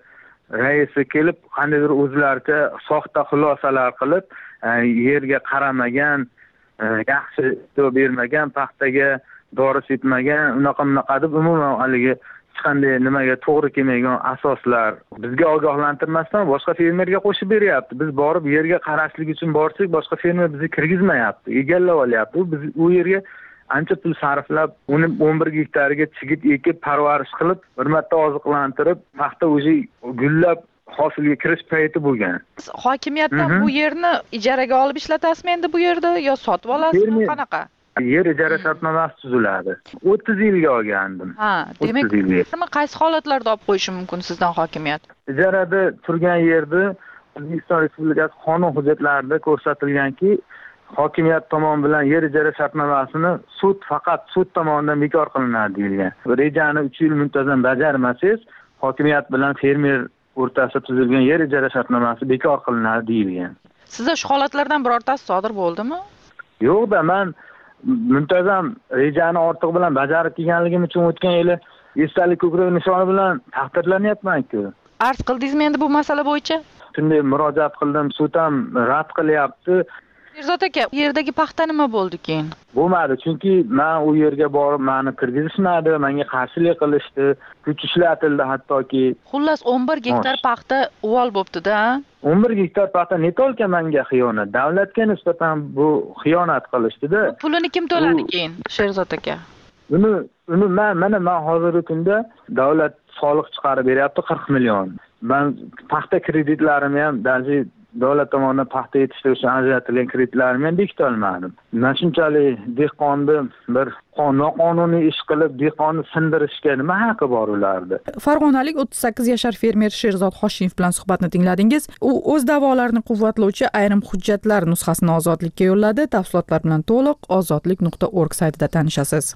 raisi kelib qandaydir o'zlaricha soxta xulosalar qilib yerga qaramagan, yaxshi ishlov bermagan, paxtaga dori sepmagan, unaqa bunaqa deb umuman haligi hech qanday nimaga to'g'ri kelmaydigan asoslar bizga ogohlantirmasdan boshqa fermerga qo'shib beryapti. Biz borib yerga qarashlik uchun borsak, boshqa fermer bizni kirgizmayapti, egallab olyapti. Biz u yerga ancha pul sarflab, uni o'n bir gektariga chigit ekib, parvarish qilib, bir marta oziqlantirib, paxta o'zi gullab hosilga kirish payti bo'lgan. Hokimiyatdan bu yerni ijaraga olib ishlatasizmi endi bu yerda yo sotib olasizmi, qanaqa? Yer ijara shartnomasi tuziladi. o'ttiz yilga olgandim. Ha, demak, nima qaysi holatlarda olib qo'yishi mumkin sizdan hokimiyat? Ijarada turgan yerda O'zbekiston Respublikasi qonun hujjatlarida ko'rsatilganki, hokimiyat tomon bilan yer ijara shartnomasini sud faqat sud tomonidan bekor qilinadi deyilgan. Rejani uch yil muntazam bajarmasangiz, hokimiyat bilan fermer o'rtasida tuzilgan yer ijara shartnomasi bekor qilinadi deyilgan. Sizda shu holatlardan birortasi sodir bo'ldimi? Yo'q-da, men muntazam rejani ortiq bilan bajarib kelganligim uchun o'tgan yili esdalik ko'krak nishoni bilan taqdirlanyapman-ku. Arz qildingizmi endi bu masala bo'yicha? Shunday murojaat qildim, sud ham rad qilyapti. Sherzod aka, u yerdagi paxta nima bo'ldi keyin? Bo'lmadi, chunki men u yerga borib meni kirgizishmadi, menga qarshilik qilishdi, kuch ishlatildi hattoki. Xullas o'n bir gektar paxta uvol bo'pti-da. o'n bir gektar paxta netolka menga xiyonat, davlatga nisbatan bu xiyonat qilishdi-da. Pulini kim to'ladi keyin, Sherzod aka? Uni uni men mana men hozirgi kunda davlat soliq chiqarib beryapti qirq million. Men paxta kreditlarimni ham даже davlat tomonidan paxta yetishtirish uchun ajratilgan kreditlarimni ham bekita olmadim. Men shunchalik dehqonni bir noqonuniy ish qilib, dehqonni sindirishga nima haqqi bor ularda? Farg'onalik o'ttiz sakkiz yashar fermer Sherzod Hoshimov bilan suhbatni tingladingiz. U o'z da'volarini quvvatlovchi ayrim hujjatlar nusxasini Ozodlikka yo'lladi. Tafsilotlar bilan to'liq ozodlik nuqta org saytida tanishasiz.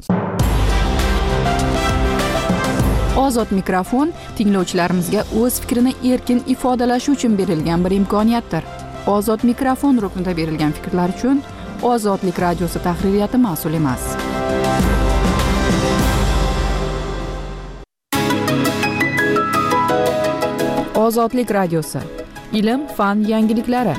Ozod mikrofon tinglovchilarimizga o'z fikrini erkin ifodalashi uchun berilgan bir imkoniyatdir. Ozod mikrofon ruknida berilgan fikrlar uchun Ozodlik radiosi tahririyati mas'ul emas. Ozodlik radiosi. Ilm, fan yangiliklari.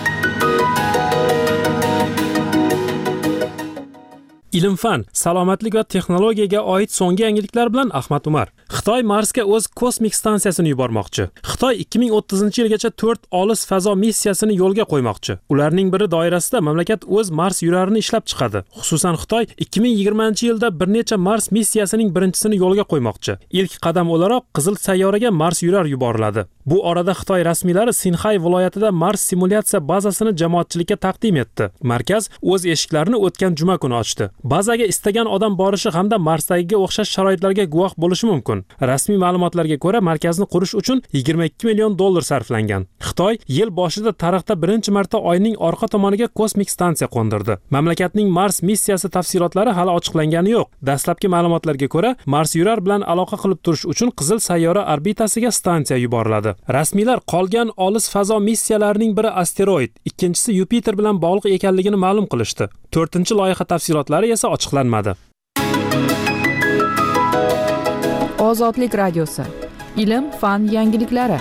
Ilm-fan, salomatlik va texnologiyaga oid so'nggi yangiliklar bilan Ahmad Umar. Xitoy Marsga o'z kosmik stansiyasini yubormoqchi. Xitoy ikki ming o'ttizinchi yilgacha to'rt olis fazo missiyasini yo'lga qo'ymoqchi. Ularning biri doirasida mamlakat o'z Mars yurarini ishlab chiqadi. Xususan Xitoy ikki ming yigirmanchi yilda bir necha Mars missiyasining birinchisini yo'lga qo'ymoqchi. Ilk qadam o'laroq Qizil sayyoraga Mars yurar yuboriladi. Bu orada Xitoy rasmiylari Sinxay viloyatida Mars simulyatsiya bazasini jamoatchilikka taqdim etdi. Markaz o'z eshiklarini o'tgan juma kuni ochdi. Bazaga istagan odam borishi hamda Marsdagiga o'xshash sharoitlarga guvoh bo'lishi mumkin. Rasmiy ma'lumotlarga ko'ra, markazni qurish uchun yigirma ikki million dollar sarflangan. Xitoy yil boshida tarixda birinchi marta Oyning orqa tomoniga kosmik stansiya qo'ndirdi. Mamlakatning Mars missiyasi tafsilotlari hali ochiqlangani yo'q. Dastlabki ma'lumotlarga ko'ra, Mars yurar bilan aloqa qilib turish uchun Qizil sayyora orbitasiga stansiya yuboriladi. Rasmiylar qolgan olis fazo missiyalarining biri asteroid, ikkinchisi Yupiter bilan bog'liq ekanligini ma'lum qilishdi. to'rtinchi loyiha tafsilotlari esa ochiqlanmadi. Ozodlik radiosi. Ilm, fan yangiliklari.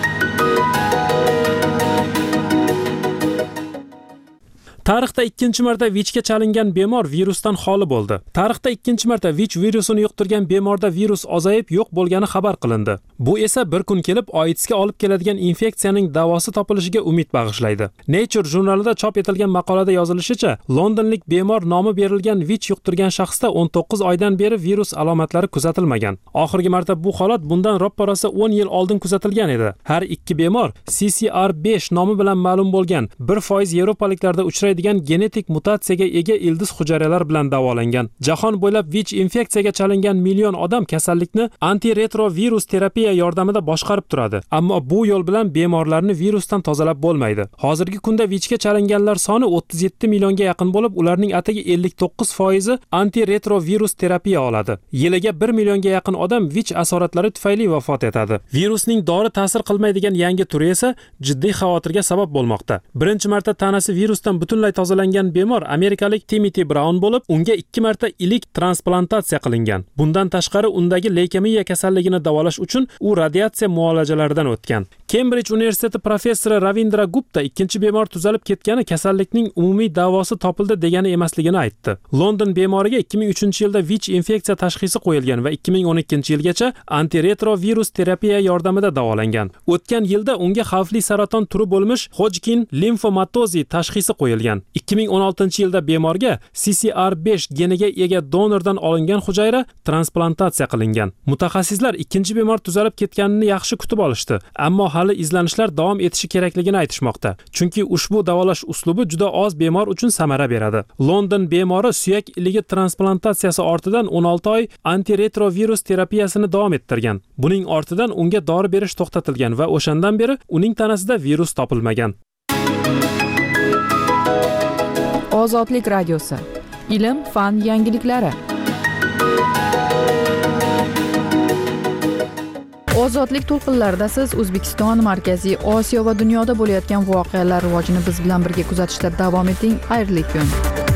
Tarixda ikkinchi marta VIChga chalingan bemor virusdan xoli bo'ldi. Tarixda ikkinchi marta VICh virusini yuqtirgan bemorda virus ozayib yo'q bo'lgani xabar qilindi. Bu esa bir kun kelib AIDSga olib keladigan infeksiyaning davosi topilishiga umid bag'ishlaydi. Nature jurnalida chop etilgan maqolada yozilishicha, londonlik bemor nomi berilgan VICh yuqtirgan shaxsda o'n to'qqiz oydan beri virus alomatlari kuzatilmagan. Oxirgi marta bu holat bundan roppa-rosa o'n yil oldin kuzatilgan edi. Har ikki bemor C C R besh nomi bilan ma'lum bo'lgan bir foiz yevropaliklarda uchraydi genetik mutatsiyaga ega ildiz hujayralar bilan davolangan. Jahon bo'ylab VICh infeksiyaga chalingan million odam kasallikni antiretrovirus terapiya yordamida boshqarib turadi. Ammo bu yo'l bilan bemorlarni virusdan tozalab bo'lmaydi. Hozirgi kunda VIChga chalinganlar soni o'ttiz yetti millionga yaqin bo'lib, ularning atigi ellik to'qqiz foizi antiretrovirus terapiya oladi. Yiliga bir millionga yaqin odam VICh asoratlari tufayli vafot etadi. Virusning dori ta'sir qilmaydigan yangi turi esa jiddiy xavotirga sabab bo'lmoqda. Birinchi marta tanasi virusdan butunlay butunlay tozalangan bemor amerikalik Timothy Brown bo'lib, unga ikki marta ilik transplantatsiya qilingan. Bundan tashqari undagi leykemiya kasalligini davolash uchun u radiatsiya muolajalaridan o'tgan. Cambridge universiteti professori Ravindra Gupta ikkinchi bemor tuzalib ketgani kasallikning umumiy davosi topildi degani emasligini aytdi. London bemoriga ikki ming uchinchi yilda V I C infeksiya tashxisi qo'yilgan va ikki ming o'n ikkinchi yilgacha antiretrovirus terapiya yordamida davolangan. O'tgan yilda unga xavfli saraton turi bo'lmish Hodgkin limfomatozi tashxisi qo'yilgan. ikki ming o'n oltinchi yilda bemorga C C R besh geniga ega donordan olingan hujayra transplantatsiya qilingan. Mutaxassislar ikkinchi bemor tuzalib ketganini yaxshi kutib olishdi, ammo hali izlanishlar davom etishi kerakligini aytishmoqda. Chunki ushbu davolash uslubi juda oz bemor uchun samara beradi. London bemori suyak iligi transplantatsiyasi ortidan o'n olti oy antiretrovirus terapiyasini davom ettirgan. Buning ortidan unga dori berish to'xtatilgan va o'shandan beri uning tanasida virus topilmagan. Ozodlik radiosi. Ilm, fan yangiliklari. Ozodlik to'lqinlarida siz O'zbekiston, Markaziy Osiyo va dunyoda bo'layotgan voqealar rivojini biz bilan birga kuzatishda davom eting. Xayrli kun.